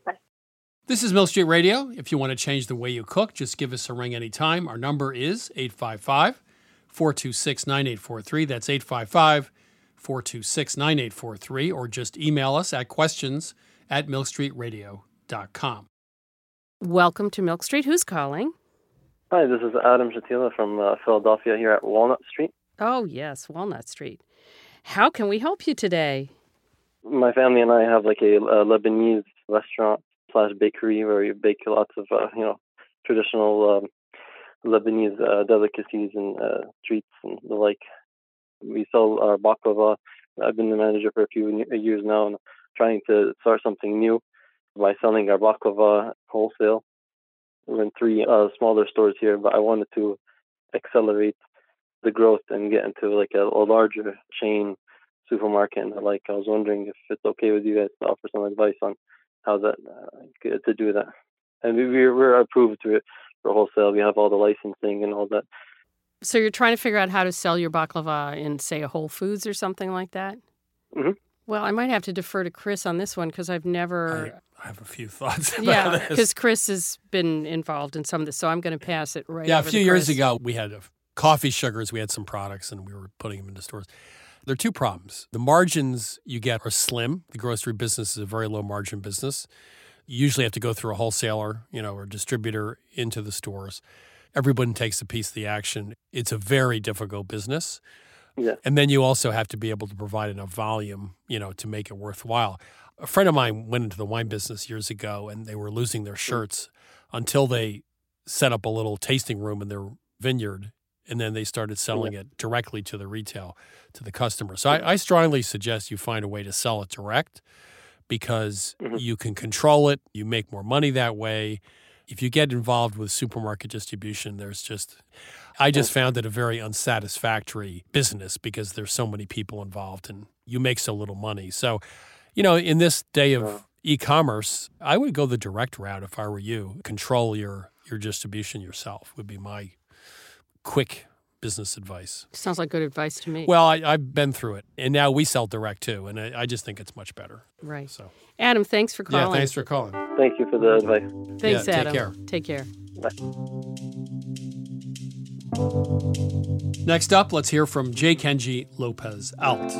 This is Milk Street Radio. If you want to change the way you cook, just give us a ring anytime. Our number is eight five five, four two six, nine eight four three. That's eight five five, four two six, nine eight four three. Or just email us at questions at milk street radio dot com. Welcome to Milk Street. Who's calling? Hi, this is Adam Shatila from uh, Philadelphia here at Walnut Street. Oh, yes, Walnut Street. How can we help you today? My family and I have like a, a Lebanese restaurant slash bakery where we bake lots of, uh, you know, traditional um, Lebanese uh, delicacies and uh, treats and the like. We sell our baklava. I've been the manager for a few years now and trying to start something new by selling our baklava wholesale. We're in three uh, smaller stores here, but I wanted to accelerate the growth and get into like a, a larger chain supermarket and the like. I was wondering if it's okay with you guys to offer some advice on how that uh, to do that. And we, we're approved to it for wholesale. We have all the licensing and all that. So you're trying to figure out how to sell your baklava in, say, a Whole Foods or something like that? Mm-hmm. Well, I might have to defer to Chris on this one because I've never... I have a few thoughts about yeah, this. because Chris has been involved in some of this, so I'm going to pass it right Yeah, a over few to years Chris. ago, we had a coffee sugars. We had some products, and we were putting them into stores. There are two problems. The margins you get are slim. The grocery business is a very low margin business. You usually have to go through a wholesaler, you know, or distributor into the stores. Everyone takes a piece of the action. It's a very difficult business. Yeah. And then you also have to be able to provide enough volume, you know, to make it worthwhile. A friend of mine went into the wine business years ago, and they were losing their shirts until they set up a little tasting room in their vineyard and then they started selling it directly to the retail, to the customer. So I, I strongly suggest you find a way to sell it direct because mm-hmm. you can control it. You make more money that way. If you get involved with supermarket distribution, there's just, I just found it a very unsatisfactory business because there's so many people involved and you make so little money. So, you know, in this day of e-commerce, I would go the direct route if I were you. Control your, your distribution yourself would be my quick business advice. Sounds like good advice to me. Well, I, I've been through it, and now we sell direct too, and I, I just think it's much better. Right. So, Adam, thanks for calling. Yeah, thanks for calling. Thank you for the advice. Thanks, yeah, Adam. Take care. Take care. Bye. Next up, let's hear from J. Kenji Lopez Alt.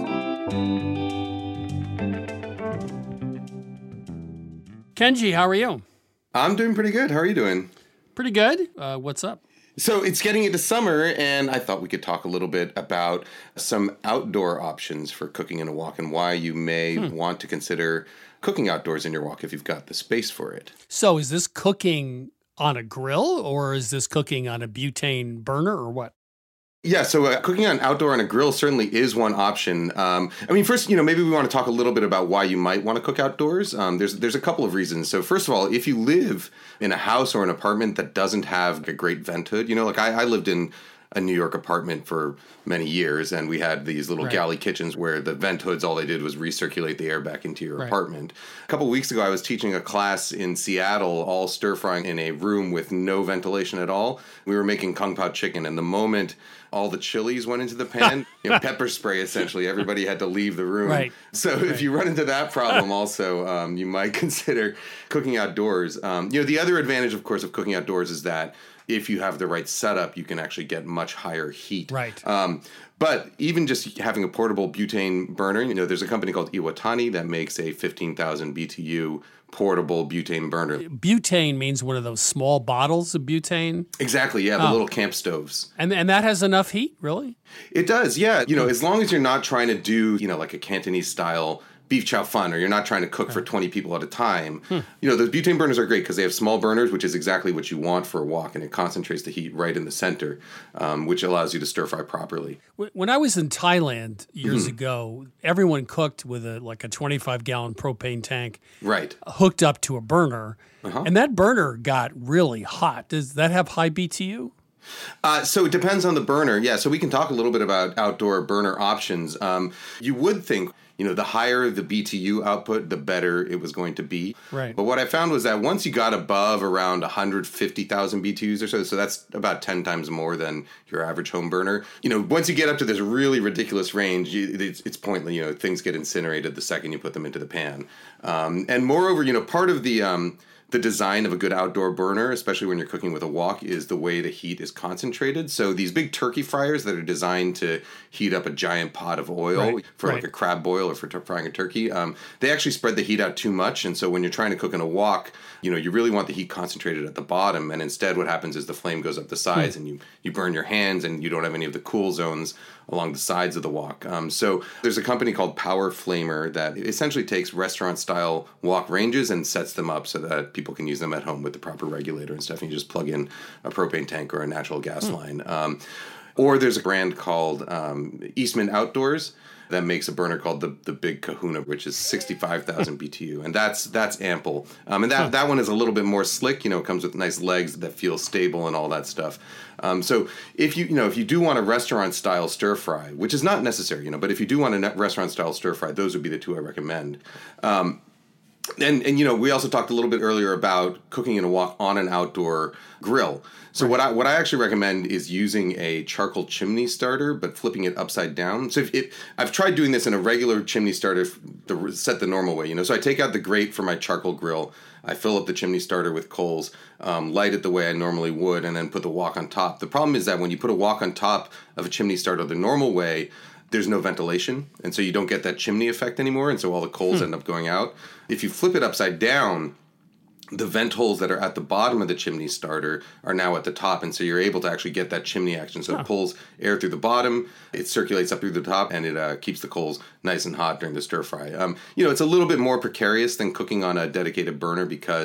Kenji, how are you? I'm doing pretty good. How are you doing? Pretty good. Uh, what's up? So it's getting into summer, and I thought we could talk a little bit about some outdoor options for cooking in a wok and why you may hmm. want to consider cooking outdoors in your wok if you've got the space for it. So is this cooking on a grill, or is this cooking on a butane burner, or what? Yeah, so uh, cooking on outdoor on a grill certainly is one option. Um, I mean, first, you know, maybe we want to talk a little bit about why you might want to cook outdoors. Um, there's there's a couple of reasons. So first of all, if you live in a house or an apartment that doesn't have a great vent hood, you know, like I, I lived in a New York apartment for many years, and we had these little right. galley kitchens where the vent hoods, all they did was recirculate the air back into your right. apartment. A couple of weeks ago, I was teaching a class in Seattle, all stir-frying in a room with no ventilation at all. We were making Kung Pao chicken, and the moment all the chilies went into the pan, you know, pepper spray, essentially, everybody had to leave the room. Right. So right. if you run into that problem also, um, you might consider cooking outdoors. Um, you know, the other advantage, of course, of cooking outdoors is that if you have the right setup, you can actually get much higher heat. Right. Um, but even just having a portable butane burner, you know, there's a company called Iwatani that makes a fifteen thousand B T U portable butane burner. Butane means one of those small bottles of butane? Exactly, yeah, the oh. little camp stoves. And and that has enough heat, really? It does, yeah. You know, as long as you're not trying to do, you know, like a Cantonese style beef chow fun, or you're not trying to cook for twenty people at a time. Hmm. You know, those butane burners are great because they have small burners, which is exactly what you want for a wok, and it concentrates the heat right in the center, um, which allows you to stir fry properly. When I was in Thailand years mm-hmm. ago, everyone cooked with a like a twenty-five gallon propane tank, right, hooked up to a burner, uh-huh. and that burner got really hot. Does that have high B T U? Uh, so it depends on the burner. Yeah, so we can talk a little bit about outdoor burner options. Um, you would think, you know, the higher the B T U output, the better it was going to be. Right. But what I found was that once you got above around one hundred fifty thousand B T Us or so, so that's about ten times more than your average home burner. You know, once you get up to this really ridiculous range, you, it's, it's pointless. You know, things get incinerated the second you put them into the pan. Um, and moreover, you know, part of the... Um, The design of a good outdoor burner, especially when you're cooking with a wok, is the way the heat is concentrated. So these big turkey fryers that are designed to heat up a giant pot of oil right, for right. like a crab boil or for t- frying a turkey, um, they actually spread the heat out too much. And so when you're trying to cook in a wok, you know, you really want the heat concentrated at the bottom. And instead what happens is the flame goes up the sides hmm. and you, you burn your hands and you don't have any of the cool zones along the sides of the wok. Um, so there's a company called Power Flamer that essentially takes restaurant-style wok ranges and sets them up so that people can use them at home with the proper regulator and stuff. And you just plug in a propane tank or a natural gas mm. line. Um, or there's a brand called um, Eastman Outdoors that makes a burner called the the Big Kahuna, which is sixty-five thousand B T U, and that's that's ample. Um, and that, huh. that one is a little bit more slick. You know, it comes with nice legs that feel stable and all that stuff. Um, so if you you know if you do want a restaurant style stir fry, which is not necessary, you know, but if you do want a restaurant style stir fry, those would be the two I recommend. Um, And, and you know, we also talked a little bit earlier about cooking in a wok on an outdoor grill. So right. what I what I actually recommend is using a charcoal chimney starter, but flipping it upside down. So if it, I've tried doing this in a regular chimney starter, the, set the normal way. You know, so I take out the grate from my charcoal grill, I fill up the chimney starter with coals, um, light it the way I normally would, and then put the wok on top. The problem is that when you put a wok on top of a chimney starter the normal way, there's no ventilation, and so you don't get that chimney effect anymore, and so all the coals hmm. end up going out. If you flip it upside down, the vent holes that are at the bottom of the chimney starter are now at the top, and so you're able to actually get that chimney action. So huh. it pulls air through the bottom, it circulates up through the top, and it uh, keeps the coals nice and hot during the stir fry. Um, you know, it's a little bit more precarious than cooking on a dedicated burner because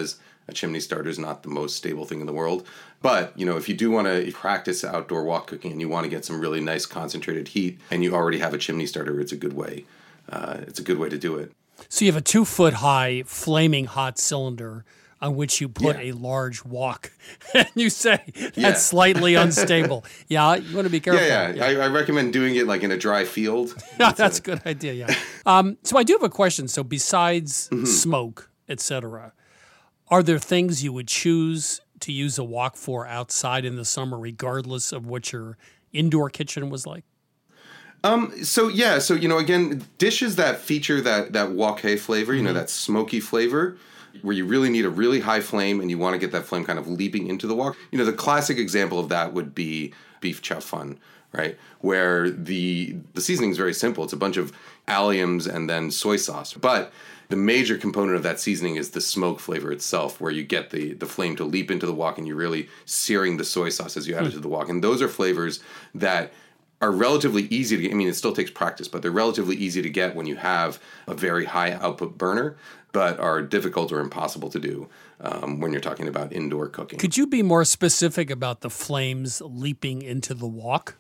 a chimney starter is not the most stable thing in the world. But, you know, if you do want to practice outdoor wok cooking and you want to get some really nice concentrated heat and you already have a chimney starter, it's a good way. Uh, it's a good way to do it. So you have a two-foot-high flaming hot cylinder on which you put Yeah. a large wok, and you say that's Yeah. slightly unstable. Yeah, you want to be careful. Yeah, yeah. I, I recommend doing it like in a dry field. Yeah, that's a good idea, yeah. Um, so I do have a question. So besides Mm-hmm. smoke, et cetera, are there things you would choose to use a wok for outside in the summer, regardless of what your indoor kitchen was like? Um, so yeah, so, you know, again, dishes that feature that, that wok hay flavor, you know, Mhm. that smoky flavor, where you really need a really high flame and you want to get that flame kind of leaping into the wok. You know, the classic example of that would be beef chow fun, right? Where the the seasoning is very simple. It's a bunch of alliums and then soy sauce. But the major component of that seasoning is the smoke flavor itself, where you get the, the flame to leap into the wok and you're really searing the soy sauce as you add it to the wok. And those are flavors that are relatively easy to get. I mean, it still takes practice, but they're relatively easy to get when you have a very high output burner, but are difficult or impossible to do um, when you're talking about indoor cooking. Could you be more specific about the flames leaping into the wok?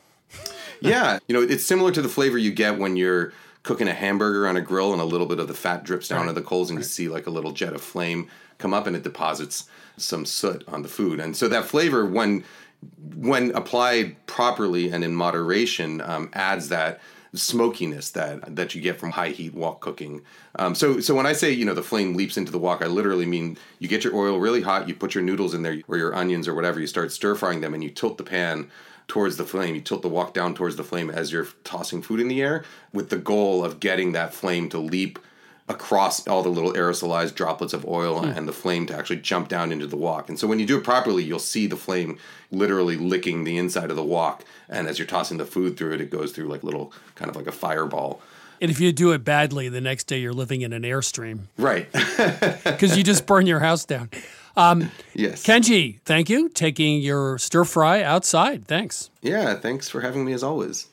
Yeah, you know, it's similar to the flavor you get when you're cooking a hamburger on a grill and a little bit of the fat drips down Right. to the coals and you see like a little jet of flame come up and it deposits some soot on the food. And so that flavor, when when applied properly and in moderation, um, adds that smokiness that that you get from high heat wok cooking. Um, so so when I say, you know, the flame leaps into the wok, I literally mean you get your oil really hot, you put your noodles in there or your onions or whatever, you start stir frying them and you tilt the pan towards the flame. You tilt the wok down towards the flame as you're tossing food in the air with the goal of getting that flame to leap across all the little aerosolized droplets of oil Hmm. and the flame to actually jump down into the wok. And so when you do it properly, you'll see the flame literally licking the inside of the wok. And as you're tossing the food through it, it goes through like little, kind of like a fireball. And if you do it badly, the next day you're living in an Airstream. Right. Because you just burn your house down. Um, yes. Kenji, thank you. Taking your stir fry outside. Thanks. Yeah, thanks for having me as always.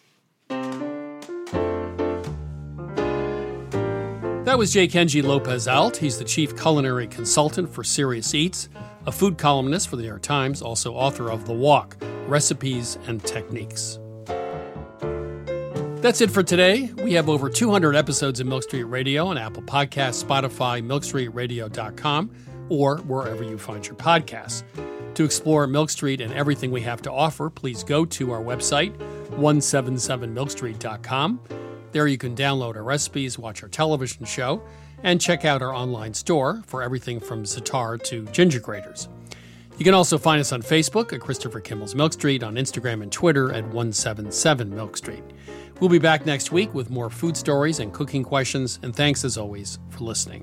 That was J. Kenji Lopez-Alt. He's the chief culinary consultant for Serious Eats, a food columnist for the New York Times, also author of The Wok, Recipes and Techniques. That's it for today. We have over two hundred episodes of Milk Street Radio on Apple Podcasts, Spotify, milk street radio dot com, or wherever you find your podcasts. To explore Milk Street and everything we have to offer, please go to our website, one seventy-seven milk street dot com. There you can download our recipes, watch our television show, and check out our online store for everything from za'atar to ginger graters. You can also find us on Facebook at Christopher Kimball's Milk Street, on Instagram and Twitter at one seventy-seven milk street. We'll be back next week with more food stories and cooking questions, and thanks as always for listening.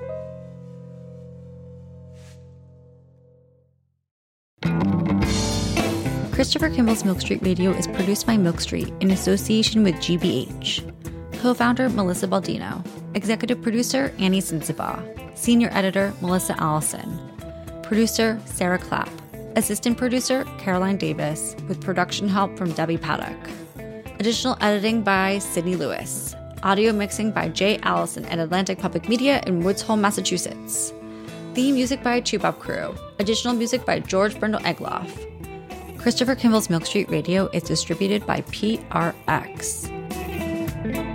Christopher Kimball's Milk Street Radio is produced by Milk Street in association with G B H. Co-founder Melissa Baldino. Executive producer Annie Sensibaugh. Senior editor Melissa Allison. Producer Sarah Clapp. Assistant producer Caroline Davis, with production help from Debbie Paddock. Additional editing by Sydney Lewis. Audio mixing by Jay Allison at Atlantic Public Media in Woods Hole, Massachusetts. Theme music by Chubop Crew. Additional music by George Brindle Egloff. Christopher Kimball's Milk Street Radio is distributed by P R X.